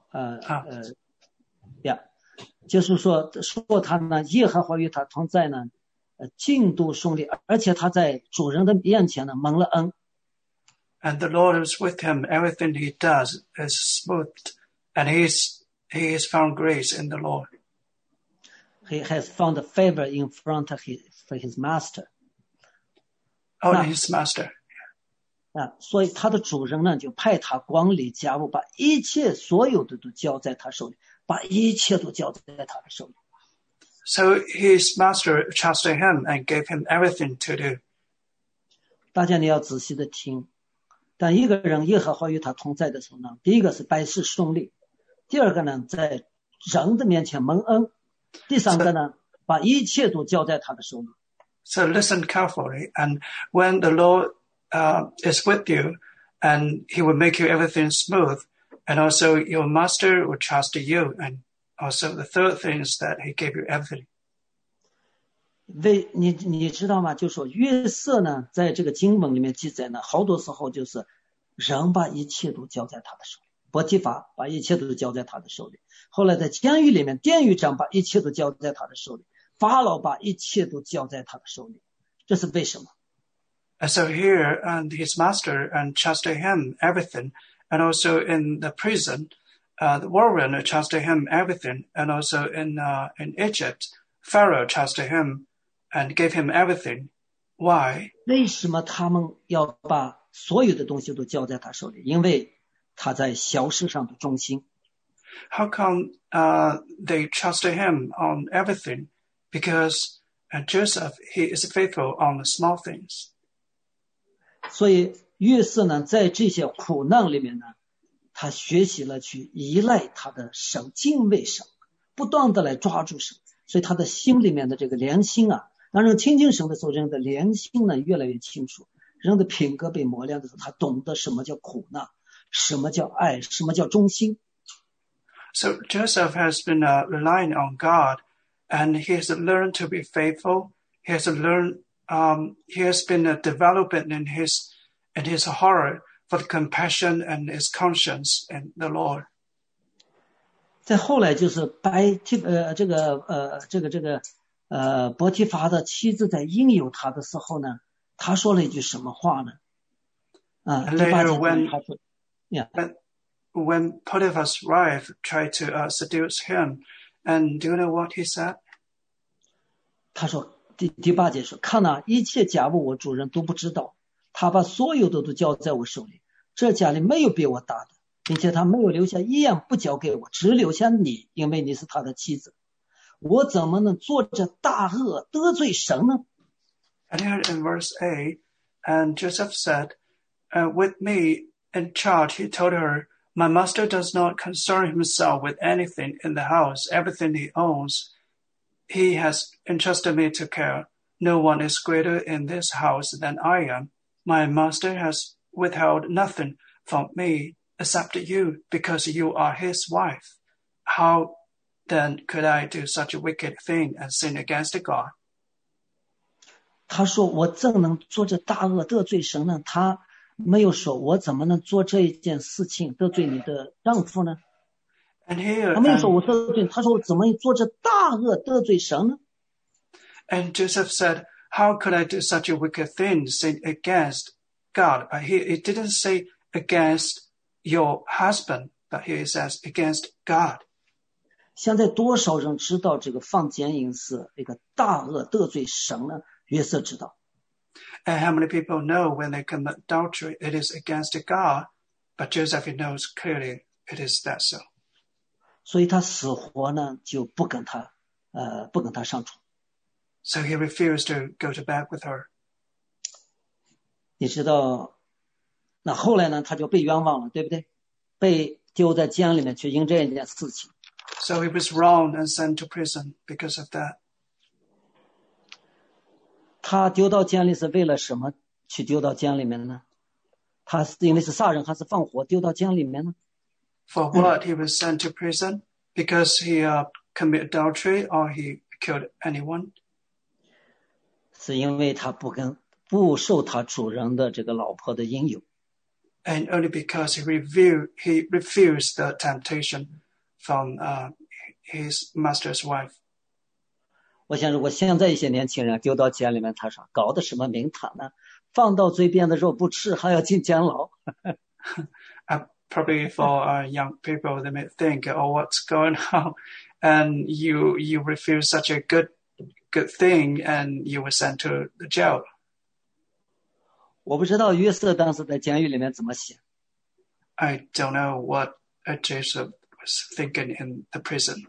就是说他呢，耶和华与他同在呢，尽都顺利，而且他在主人的面前呢蒙了恩。 And the Lord is with him. Everything he does is smooth, and he has found grace in the Lord. He has found favor in front of his master. His master. 所以他的主人呢就派他管理家务，把一切所有的都交在他手里，把一切都交在他的手里。 So his master trusted him and gave him everything to do. 大家你要仔细的听。但一个人耶和华与他同在的时候呢，第一个是百事顺利，第二个呢在人的面前蒙恩，第三个呢把一切都交在他的手里。 So listen carefully, and when the Lord is with you, and he will make you everything smooth, and also your master will trust you, and also the third thing is that he gave you everything. 你知道吗？就说约瑟呢，在这个经文里面记载呢，好多时候就是人把一切都交在他的手里，波提乏把一切都交在他的手里。后来在监狱里面，典狱长把一切都交在他的手里，法老把一切都交在他的手里。这是为什么？ And so here, and his master and trusted him everything, and also in the prison, the warden trusted him everything, and also in Egypt, Pharaoh trusted him and gave him everything. Why? 为什么他们要把所有的东西都交在他手里？因为他在小事上的忠心。 How come they trusted him on everything? Because Joseph, he is faithful on the small things. 所以约瑟呢，在这些苦难里面呢，他学习了去依赖他的神，敬畏神，不断的来抓住神，所以他的心里面的这个良心啊，当人亲近神的时候，人的良心呢越来越清楚，人的品格被磨练的时候，他懂得什么叫苦难，什么叫爱，什么叫忠心。 So Joseph has been relying on God, and he has learned to be faithful. He has learned. He has been developing in his heart for the compassion and his conscience in the Lord. 再后来就是伯提乏的妻子在应有他的时候呢，他说了一句什么话呢？第8节他说 When Potiphar's wife tried to seduce him, and do you know what he said? 他说第8节说，看哪，一切家务我主人都不知道，他把所有的都交在我手里，这家里没有比我大的，并且他没有留下一样不交给我，只留下你，因为你是他的妻子，我怎么能做这大恶得罪神呢？ And here in verse 8, and Joseph said, with me in charge, he told her, my master does not concern himself with anything in the house. Everything he owns, he has entrusted me to care. No one is greater in this house than I am. My master has withheld nothing from me except you, because you are his wife. How then could I do such a wicked thing and sin against God? 他说我怎能做这大恶得罪神呢？他没有说我怎么能做这一件事情得罪你的丈夫呢？ And here, 他没有说我得罪，他说我怎么做这大恶得罪神呢？ And Joseph said, how could I do such a wicked thing, sin against God? But he didn't say against your husband, but he says against God. 现在多少人知道这个放奸淫是一个大恶得罪神呢？约瑟知道。 And how many people know when they commit adultery, it is against God? But Joseph knows clearly it is that so. 所以他死活呢就不跟他上床。 So he refused to go to bed with her. 你知道，那后来呢他就被冤枉了，对不对？被丢在监里面去因这一件事情。 So he was wronged and sent to prison because of that. 他丢到监里是为了什么去丢到监里面呢？他是因为是杀人还是放火丢到监里面呢？ For what he was sent to prison? Because he committed adultery or he killed anyone? 是因为他不受他主人的这个老婆的引诱。 And only because he refused the temptation from his master's wife. 我想如果现在一些年轻人丢到监里面，他说搞的什么名堂呢？放到嘴边的肉不吃，还要进监牢。 Probably for young people, they may think, oh, what's going on? And you refuse such a good thing and you were sent to the jail. 我不知道约瑟当时在监狱里面怎么想。 I don't know what Joseph was thinking in the prison.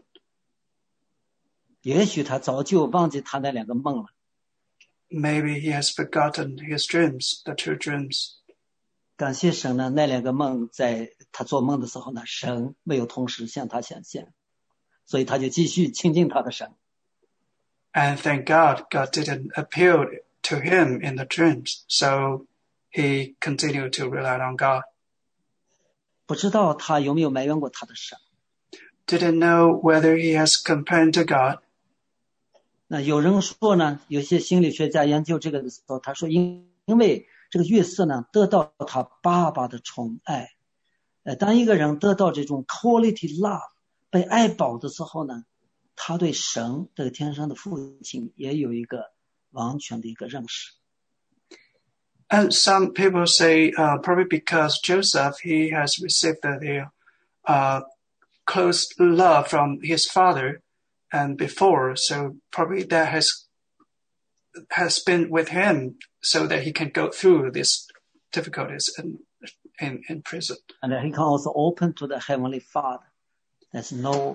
也许他早就忘记他那两个梦了。 Maybe he has forgotten his dreams, the two dreams. 感谢神呢，那两个梦在他做梦的时候呢，神没有同时向他显现，所以他就继续亲近他的神。 And thank God, God didn't appear to him in the dreams, so he continued to rely on God. 不知道他有没有埋怨过他的神。 Didn't know whether he has complained to God. 那有人说呢，有些心理学家研究这个的时候，他说因为这个约瑟呢得到他爸爸的宠爱，当一个人得到这种 quality love 被爱饱的时候呢，他对神这个天上的父亲也有一个完全的一个认识。 And some people say probably because Joseph, he has received the close love from his father and before, so probably that has been with him so that he can go through these difficulties in prison. And he can also open to the Heavenly Father. There's no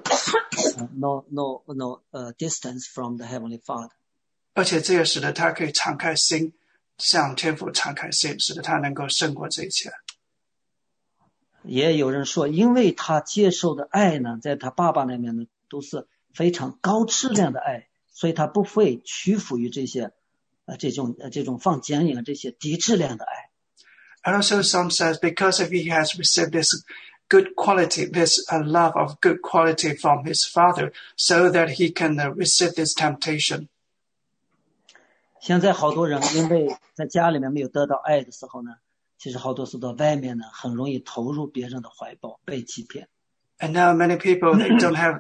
distance from the Heavenly Father. 而且这也使得他可以敞开心向天父敞开心，使得他能够胜过这一切。 也有人说，因为他接受的爱呢，在他爸爸那边呢，都是非常高质量的爱，所以他不会屈服于这些这种放剪影这些低质量的爱。 And also some says because if he has received this good quality, this love of good quality from his father, so that he can receive this temptation. 现在好多人因为在家里面没有得到爱的时候呢，其实好多时候到外面呢，很容易投入别人的怀抱，被欺骗。 And now many people they don't have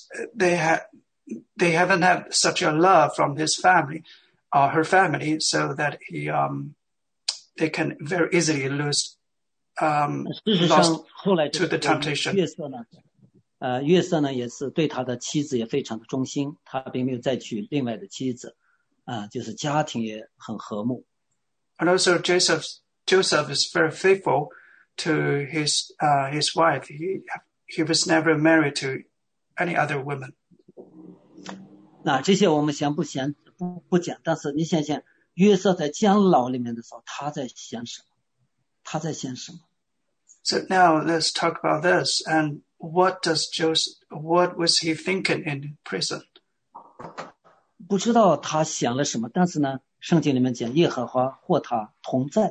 they haven't had such a love from his family or her family, so that they can very easily lose 事实上 lost 后来 to the temptation. 约瑟呢也是对他的妻子也非常的忠心，他并没有再娶另外的妻子，就是家庭也很和睦。 And also Joseph is very faithful to his wife. He was never married to any other woman. 那这些我们先不讲，但是你想想，约瑟在监牢里面的时候，他在想什么？ So now let's talk about this. And what was he thinking in prison? 不知道他想了什么，但是呢，圣经里面讲耶和华或他同在。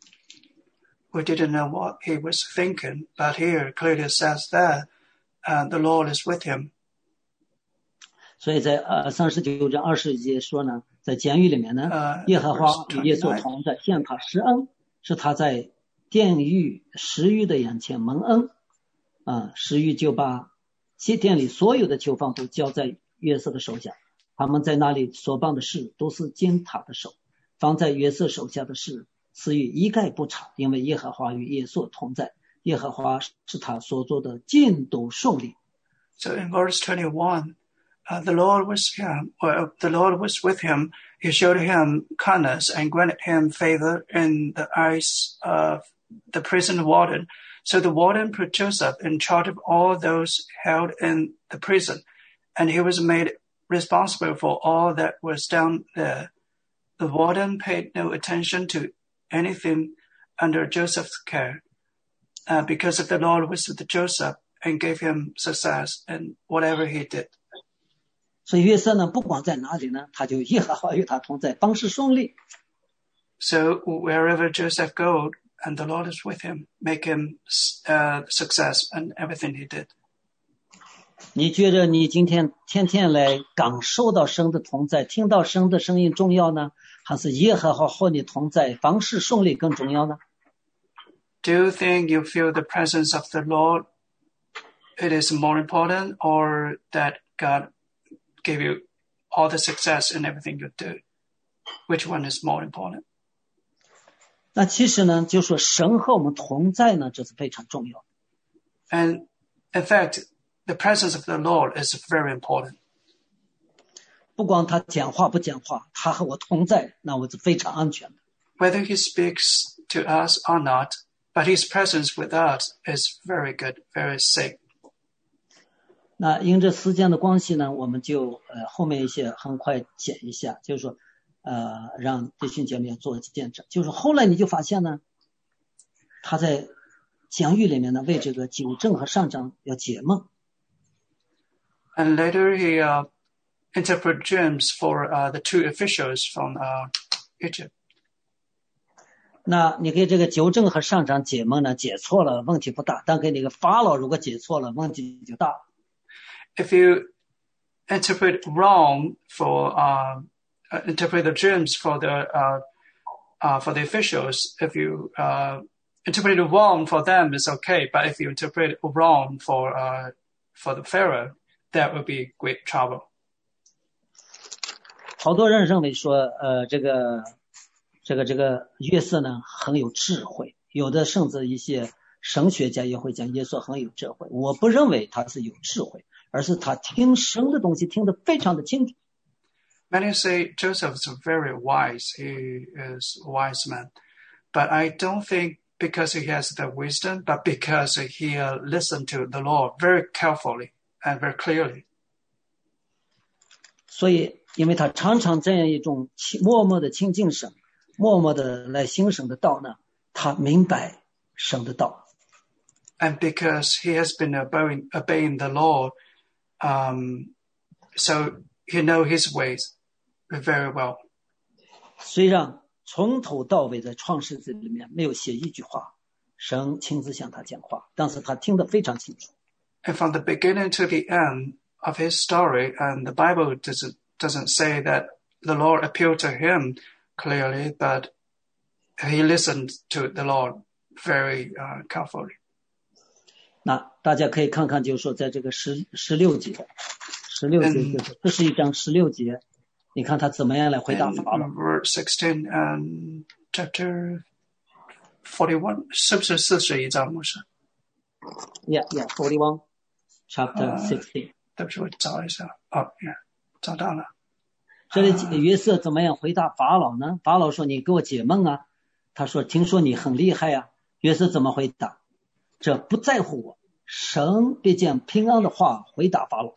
We didn't know what he was thinking, but here clearly says that the Lord is with him. 所以在39章20节说呢，在监狱里面呢，耶和华与耶稣同在，向他施恩，是他在殿狱食欲的眼前蒙恩。食欲就把殿里所有的囚犯都交在约瑟的手下，他们在那里所办的事都是经他的手，放在约瑟手下的事，食欲一概不差，因为耶和华与耶稣同在，耶和华是他所做的尽都顺利。 So in verse 21, the Lord was with him. He showed him kindness and granted him favor in the eyes of the prison warden. So the warden put Joseph in charge of all those held in the prison, and he was made responsible for all that was done there. The warden paid no attention to anything under Joseph's care, because of the Lord was with Joseph and gave him success in whatever he did. 所以约瑟呢，不管在哪里呢，他就耶和华与他同在，方事顺利。 So wherever Joseph goes, and the Lord is with him, make him success in everything he did. 你觉得你今天天天来感受到神的同在，听到神的声音重要呢，还是耶和华和你同在，方事顺利更重要呢？ Do you think you feel the presence of the Lord? It is more important, or that God gave you all the success in everything you do? Which one is more important? 那其实呢，就说神和我们同在呢，这是非常重要的。 And in fact, the presence of the Lord is very important. 不管他讲话不讲话，他和我同在，那我是非常安全的。 Whether he speaks to us or not, but his presence with us is very good, very safe. 那因着时间的关系呢，我们就后面一些很快讲一下，就是说让弟兄姐妹做见证。就是后来你就发现呢，他在监狱里面呢，为这个纠正和上长要解梦。 And later he interpreted dreams for the two officials from Egypt. 那你给这个纠正和上长解梦呢，解错了问题不大，但给那个法老如果解错了，问题就大了。 If you interpret wrong for interpret the dreams for the officials, if you interpret it wrong for them, it's okay. But if you interpret it wrong for the Pharaoh, that would be great trouble. 好多人认为说，这个约瑟呢很有智慧，有的甚至一些神学家也会讲约瑟很有智慧。我不认为他是有智慧，而是他听神的东西听得非常的清楚。 Many say Joseph is very wise. He is a wise man. But I don't think because he has the wisdom, but because he listened to the Lord very carefully and very clearly. 所以因为他常常这样一种默默的亲近神， 默默的来行神的道呢，他明白神的道。 And because he has been obeying the law, so he knows his ways very well. 虽然从头到尾在创世纪里面没有写一句话，神亲自向他讲话，但是他听得非常清楚。 And from the beginning to the end of his story, and the Bible doesn't say that the Lord appealed to him clearly, but he listened to the Lord very carefully. 那大家可以看看，就是说在这个16节就是这是一章16节，你看他怎么样来回答法老。 Verse 16 and chapter 41, 是不是41章牧师？ Yeah, 41, chapter 16. 对不起，我找一下。找到了。 这里约瑟怎么样回答法老呢？法老说：“你给我解梦啊。”他说：“听说你很厉害呀。”约瑟怎么回答？这不在乎我，神必将平安的话回答法老。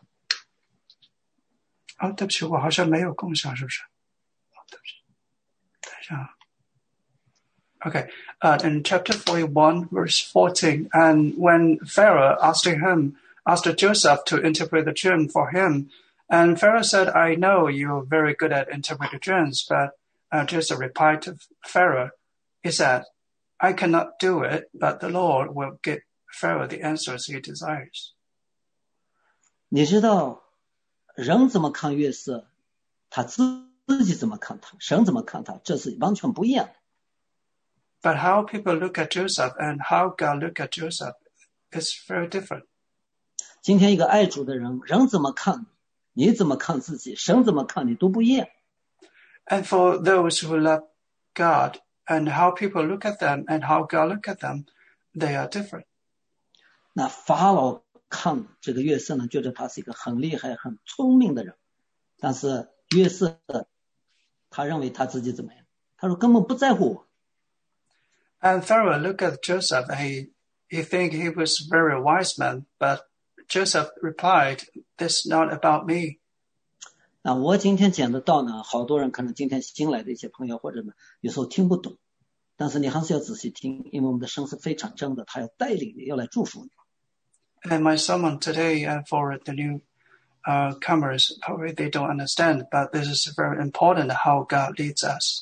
对不起，我好像没有共享，是不是？对不起，等一下。Okay, in chapter 41, verse 14, and when Pharaoh asked Joseph to interpret the dream for him, and Pharaoh said, I know you're very good at interpreting dreams, but Joseph replied to Pharaoh, he said, I cannot do it, but the Lord will give Pharaoh the answers he desires. 你知道人怎么看约瑟，他自己怎么看他，神怎么看他，这是完全不一样的。 But how people look at Joseph and how God look at Joseph is very different. 今天一个爱主的人，人怎么看你，你怎么看自己，神怎么看你都不一样。 And for those who love God and how people look at them and how God look at them, they are different. 那法老看这个约瑟呢，觉得他是一个很厉害、很聪明的人，但是约瑟他认为他自己怎么样？他说根本不在乎我。 And Pharaoh looked at Joseph and he think he was a very wise man, but Joseph replied, "This is not about me." 那我今天讲的道呢，好多人可能今天新来的一些朋友或者呢，有时候听不懂，但是你还是要仔细听，因为我们的神是非常真的，他要带领你，要来祝福你。 And my sermon today, and for the new comers, probably they don't understand, but this is very important how God leads us.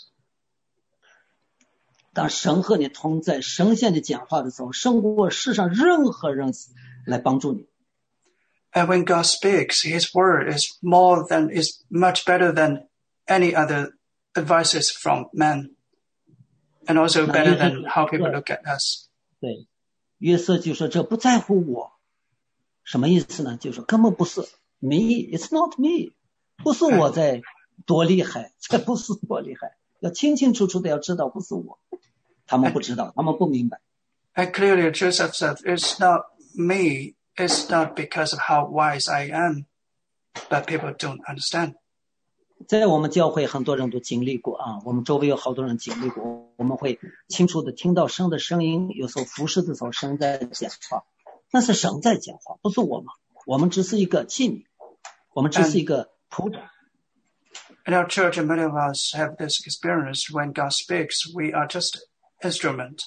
当神和你同在，神向你讲话的时候，胜过世上任何人来帮助你。 And when God speaks, His word is much better than any other advices from men, and also better than how people look at us. 对，约瑟就说这不在乎我，什么意思呢？就说根本不是 me, it's not me， 不是我在多厉害，这不是多厉害，要清清楚楚的要知道不是我。他们不知道，他们不明白。 And clearly Joseph said, it's not me, it's not because of how wise I am, but people don't understand. 在我们教会很多人都经历过啊，我们周围有好多人经历过，我们会清楚的听到神的声音，有时候服侍的时候神在讲话，那是神在讲话，不是我们，我们只是一个器皿，我们只是一个仆人。 In our church, many of us have this experience. When God speaks, we are just instrument,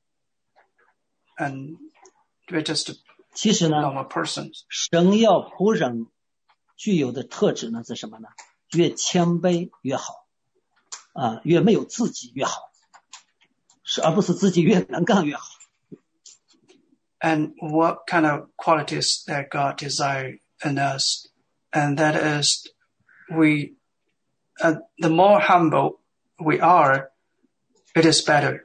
and we're just 其实呢 normal persons. 神要仆人具有的特质呢是什么呢？越谦卑越好啊，越没有自己越好，而不是自己越能干越好。 And what kind of qualities that God desires in us, and that is the more humble we are, it is better.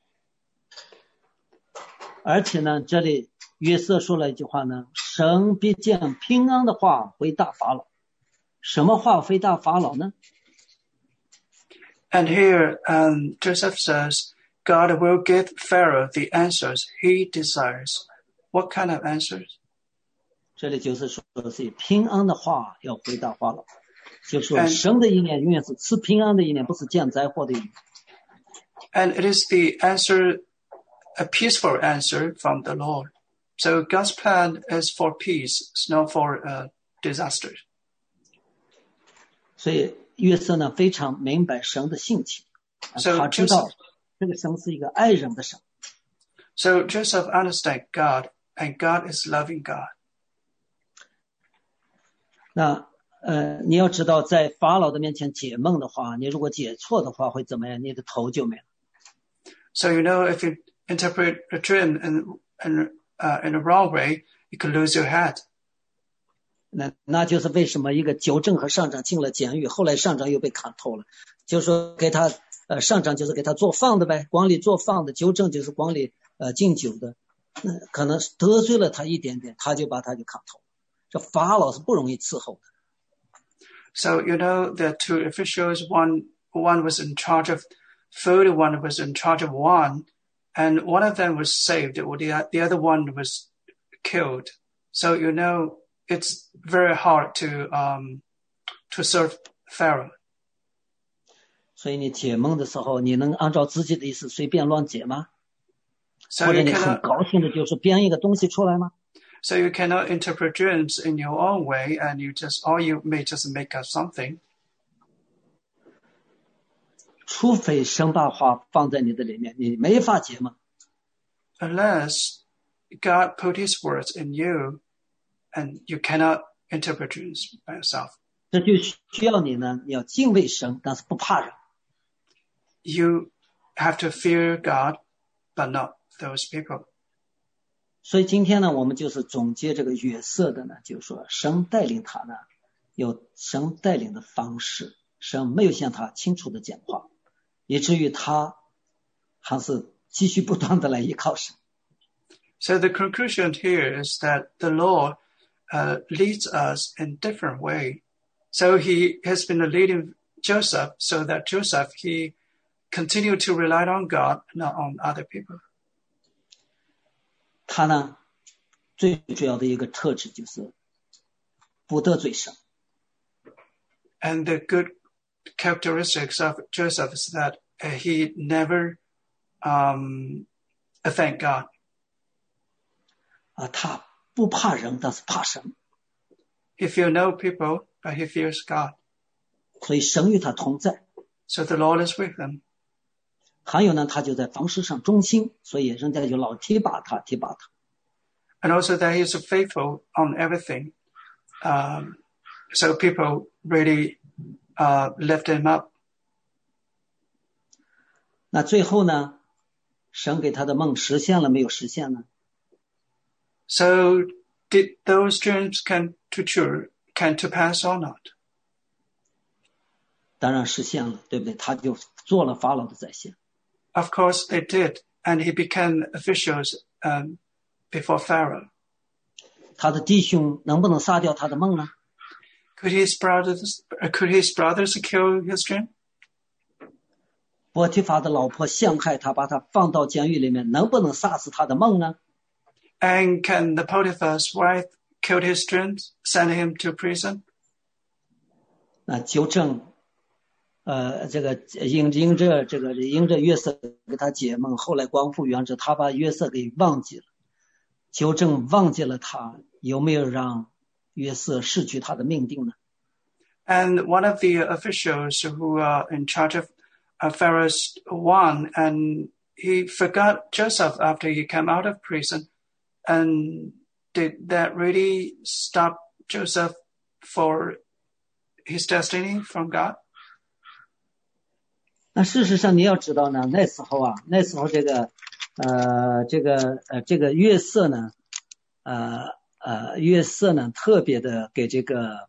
而且呢，这里约瑟说了一句话呢，神必将平安的话回答法老。什么话回答法老呢？ And here Joseph says, God will give Pharaoh the answers he desires. What kind of answers? 这里就是说是平安的话要回答法老，就是说神的意念永远是赐平安的意念，不是降灾祸的意念。 And it is the answer, a peaceful answer from the Lord. So God's plan is for peace, it's not for disaster. 所以约瑟呢非常明白神的性情， 他知道这个神是一个爱人的神。 So Joseph understands God, and God is loving God. 那你要知道，在法老的面前解梦的话，你如果解错的话会怎么样？你的头就没了。 So you know, if you interpret a dream in a wrong way, you could lose your head. 那就是为什么一个纠正和上长进了监狱，后来上长又被砍头了，就是说给他上长就是给他做饭的呗，管理做饭的，纠正就是管理敬酒的，可能得罪了他一点点，他就砍头。这法老是不容易伺候的。 So you know, there are two officials. One was in charge of food, one was in charge of wine, and one of them was saved, or the other one was killed. So you know, it's very hard to serve Pharaoh. 所以你解梦的时候，你能按照自己的意思随便乱解吗？ So 或者 you 你很 cannot. 高兴的就是编一个东西出来吗？ So you cannot interpret dreams in your own way, and you may just make up something. 除非神把话放在你的里面，你没法解梦。 Unless God put His words in you, and you cannot interpret dreams by yourself. 这就需要你呢，你要敬畏神，但是不怕人。 You have to fear God, but not those people. 所以今天呢，我们就是总结这个约瑟的呢，就是说神带领他呢，有神带领的方式，神没有向他清楚的讲话，以至于他还是继续不断的来依靠神。 So the conclusion here is that the Lord leads us in different way. So He has been leading Joseph, so that Joseph, he continued to rely on God, not on other people. 他呢，最主要的一个特质就是不得罪神。 And the good characteristics of Joseph is that he never offend God. 他不怕人，但是怕神， He fears no people, but he fears God. 所以神与他同在。 So the Lord is with him. 还有呢，他就在房事上忠心，所以人家就老提拔他。 And also that he is faithful on everything. So people really lift him up. 那最后呢，神给他的梦实现了没有实现呢？ So did those dreams come to pass or not? 当然实现了，对不对？他就做了法老的宰相。 Of course they did. And he became officials before Pharaoh. 他的弟兄能不能杀掉他的梦呢？ Could his brothers kill his dream? 波提法的老婆陷害他，把他放到监狱里面，能不能杀死他的梦呢？ And can the Potiphar's wife kill his dreams, send him to prison? 那纠正，这个因着约瑟给他解梦，后来光复原则，他把约瑟给忘记了，纠正忘记了他，有没有让约瑟失去他的命定呢？ And one of the officials who are in charge of Pharaoh's won, and he forgot Joseph after he came out of prison. And did that really stop Joseph for his destiny from God? 那事实上你要知道呢，那时候这个约瑟呢，特别的给这个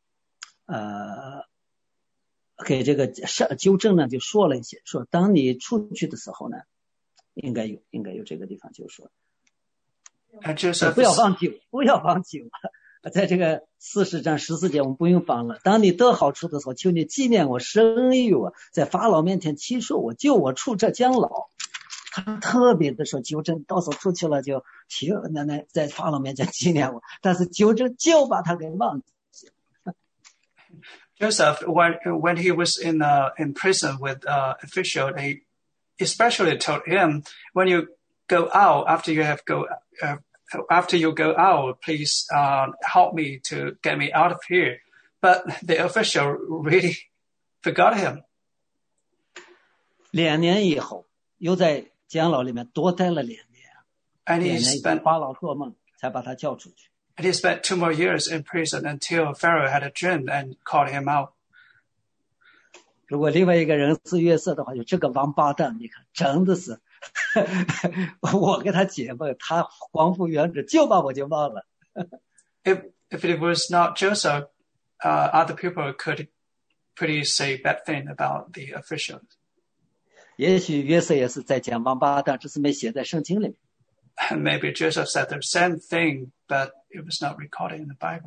纠正呢，就说了一些，说当你出去的时候呢，应该有这个地方就说。不要忘记我，在这个40章14节我们不用放了。当你得好处的时候，求你纪念我，生育我，在法老面前起诉我，救我出这监牢。他特别的说纠正，到时候出去了就在法老面前纪念我，但是纠正就把他给忘记了。 Joseph, when he was in prison with official, he especially told him, when you go out, after you go out, please help me to get me out of here. But the official really forgot him. 2年以后，又在监牢里面多待了2年。 And 2 he 年以后， spent 法老做梦才把他叫出去。 And he spent 2 more years in prison until Pharaoh had a dream and called him out. 如果另外一个人是约瑟的话，就这个王八蛋，你看真的是，我给他解梦，他光复原旨就把我就忘了。 If it was not Joseph, other people could pretty say bad thing about the officials. 也许约瑟也是在讲王八蛋，只是没写在圣经里面。 And maybe Joseph said the same thing, but it was not recorded in the Bible.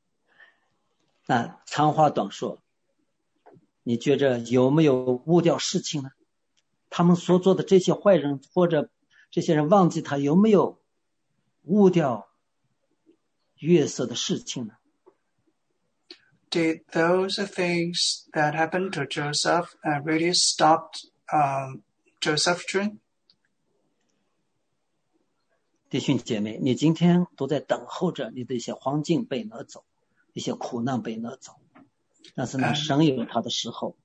那长话短说，你觉着有没有误掉事情呢？他们所做的这些坏人或者这些人忘记他有没有误掉约瑟的事情呢？ Did those things that happened to Joseph really stopped Joseph's dream? 弟兄姐妹，你今天都在等候着你的一些环境被拿走，一些苦难被拿走，但是呢，神有他的时候。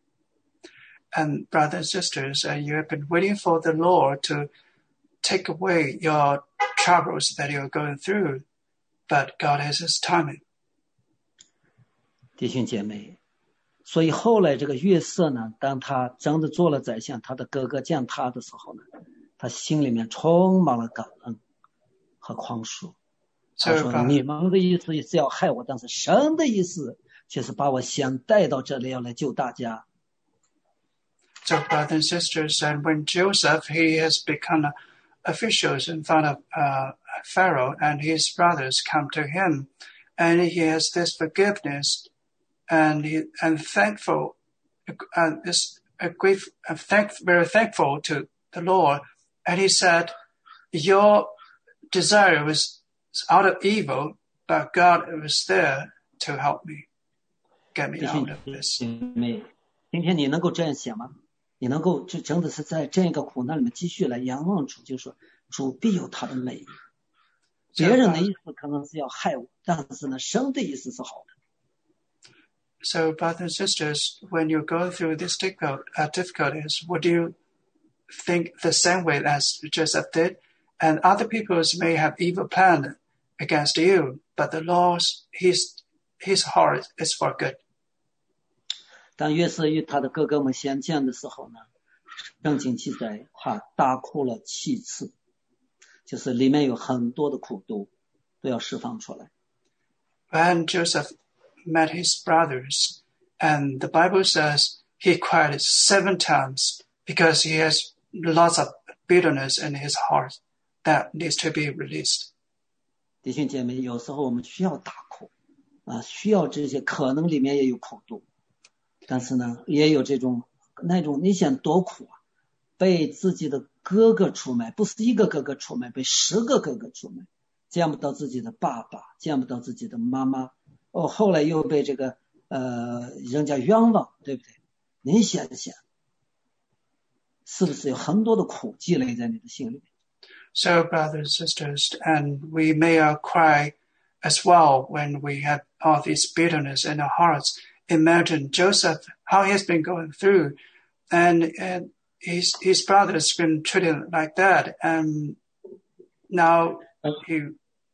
And brothers and sisters, you have been waiting for the Lord to take away your troubles that you're going through, but God has His timing. 弟兄姐妹，所以后来这个约瑟呢，当他真的做了宰相，他的哥哥见他的时候呢，他心里面充满了感恩和宽恕。他说：“你们的意思是要害我，但是神的意思却是把我先带到这里，要来救大家。” So, brothers and sisters, and when Joseph, he has become officials in front of Pharaoh, and his brothers come to him, and he has this forgiveness, and thankful, and is very thankful to the Lord. And he said, "Your desire was out of evil, but God was there to help me, get me out of this." 今天你能够这样想吗？你能够就真的是在这样一个苦难里面继续来仰望主，就是说主必有他的美意。别人的意思可能是要害我，但是呢，神的意思是好的。 So, brothers and sisters, when you go through these difficulties, would you think the same way as Joseph did? And other peoples may have evil plan against you, but the Lord's his heart is for good. 当约瑟与他的哥哥们相见的时候呢，圣经记载他大哭了7次，就是里面有很多的苦毒都要释放出来。 When Joseph met his brothers, and the Bible says he cried 7 times because he has lots of bitterness in his heart that needs to be released. 弟兄姐妹，有时候我们需要大哭啊，需要这些，可能里面也有苦毒。但是呢，也有那种你想多苦啊，被自己的哥哥出卖，不是一个哥哥出卖，被10个哥哥出卖，见不到自己的爸爸，见不到自己的妈妈，后来又被这个人家冤枉，对不对？你想想，是不是有很多的苦积累在你的心里面？ So, brothers and sisters, and we may cry as well when we have all this bitterness in our hearts. Imagine Joseph, how he has been going through, and his brothers been treated like that, and now he.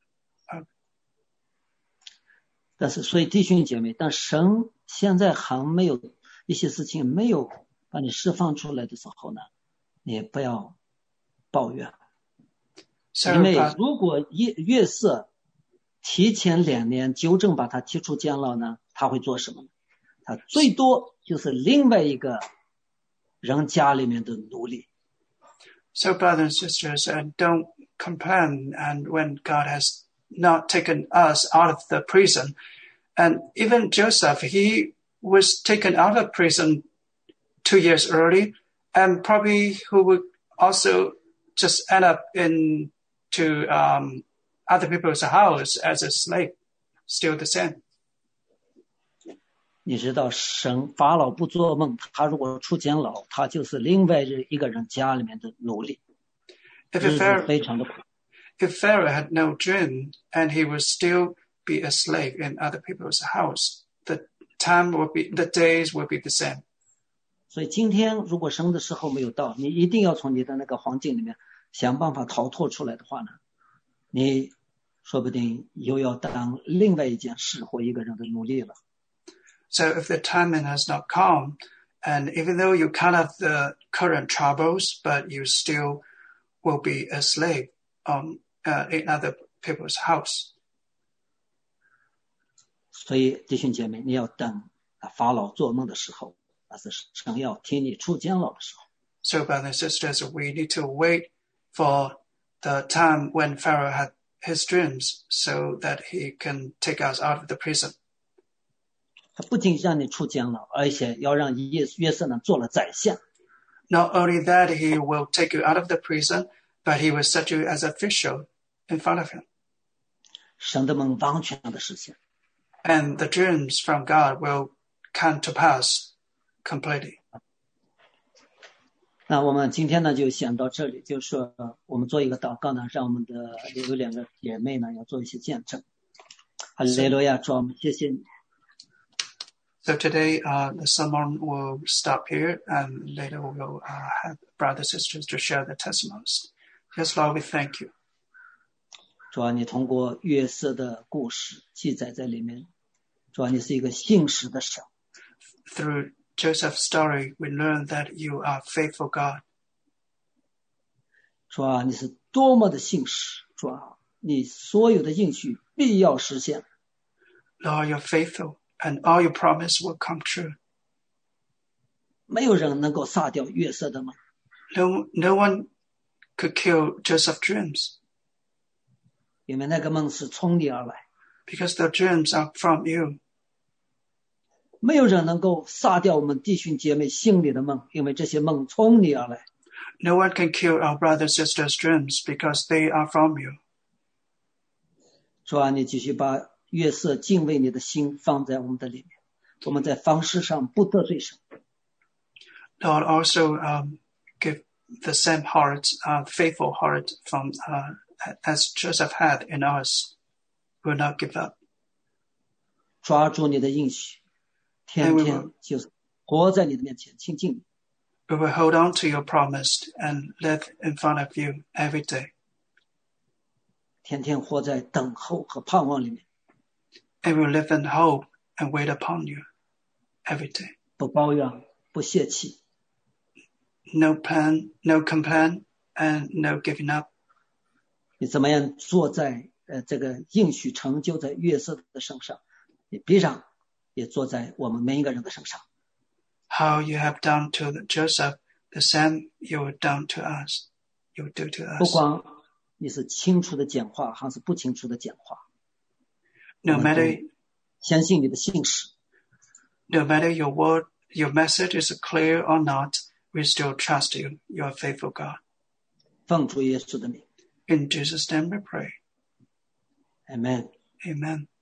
但是，所以弟兄姐妹，但神现在还没有一些事情没有把你释放出来的时候呢，你也不要抱怨，因为如果约瑟提前2年纠正把他踢出监牢呢，他会做什么呢？他最多就是另外一个人家里面的奴隶。 So, brothers and sisters, and don't complain. And when God has not taken us out of the prison, and even Joseph, he was taken out of prison 2 years early, and probably who would also just end up into other people's house as a slave, still the same. 你知道神法老不做梦，他如果出监牢，他就是另外一个人家里面的奴隶，日子非常的苦。 If Pharaoh had no dream and he would still be a slave in other people's house, the days would be the same. 所以今天如果生的时候没有到，你一定要从你的那个环境里面想办法逃脱出来的话呢，你说不定又要当另外一件事或一个人的奴隶了。 So if the timing has not come, and even though you cut off the current troubles, but you still will be a slave in other people's house. 所以弟兄姐妹，你要等法老做梦的时候，那是神要听你出监牢的时候。 So brothers and sisters, we need to wait for the time when Pharaoh had his dreams so that he can take us out of the prison. 他不仅让你出监牢，而且要让约瑟呢做了宰相。 Not only that, he will take you out of the prison, but he will set you as official in front of him. 神的梦完全的实现。 And the dreams from God will come to pass completely. 那我们今天呢就想到这里，就是说我们做一个祷告呢，让我们的有两个姐妹呢要做一些见证。哈利路亚，主，我们谢谢你。 So today, the sermon will stop here, and later we will have brothers and sisters to share their testimonies. Yes, Lord, we thank you. 主啊，你通过约瑟的故事记载在里面。主啊，你是一个信实的神。 Through Joseph's story, we learn that you are faithful God. 主啊，你是多么的信实。主啊，你所有的应许必要实现。 Lord, you're faithful, and all your promise will come true. 没有人能够杀掉约瑟的梦。 No one could kill Joseph's dreams. 因为那个梦是从你而来。 Because the dreams are from you. 没有人能够杀掉我们弟兄姐妹心里的梦，因为这些梦从你而来。 No one can kill our brothers and sisters' dreams because they are from you. 主啊，你继续把约瑟敬畏你的心放在我们的里面，我们在方式上不得罪神。 Lord, also give the same heart, faithful heart from as Joseph had in us. Will not give up. 抓住你的应许，天天就是活在你的面前亲近你。 We will hold on to your promise and live in front of you every day. 天天活在等候和盼望里面。 And we will live in hope and wait upon you every day. 不抱怨，不泄气。 No plan, no complaint, and no giving up. 你怎么样坐在这个应许成就在约瑟的身上，你必然也坐在我们每一个人的身上。 How you have done to Joseph, the same you will done to us. You will do to us. 不管你是清楚的讲话还是不清楚的讲话， No matter 相信你的信实。 No matter your word, your message is clear or not, we still trust you. You are faithful God. 奉主耶稣的名。 In Jesus' name we pray. Amen. Amen.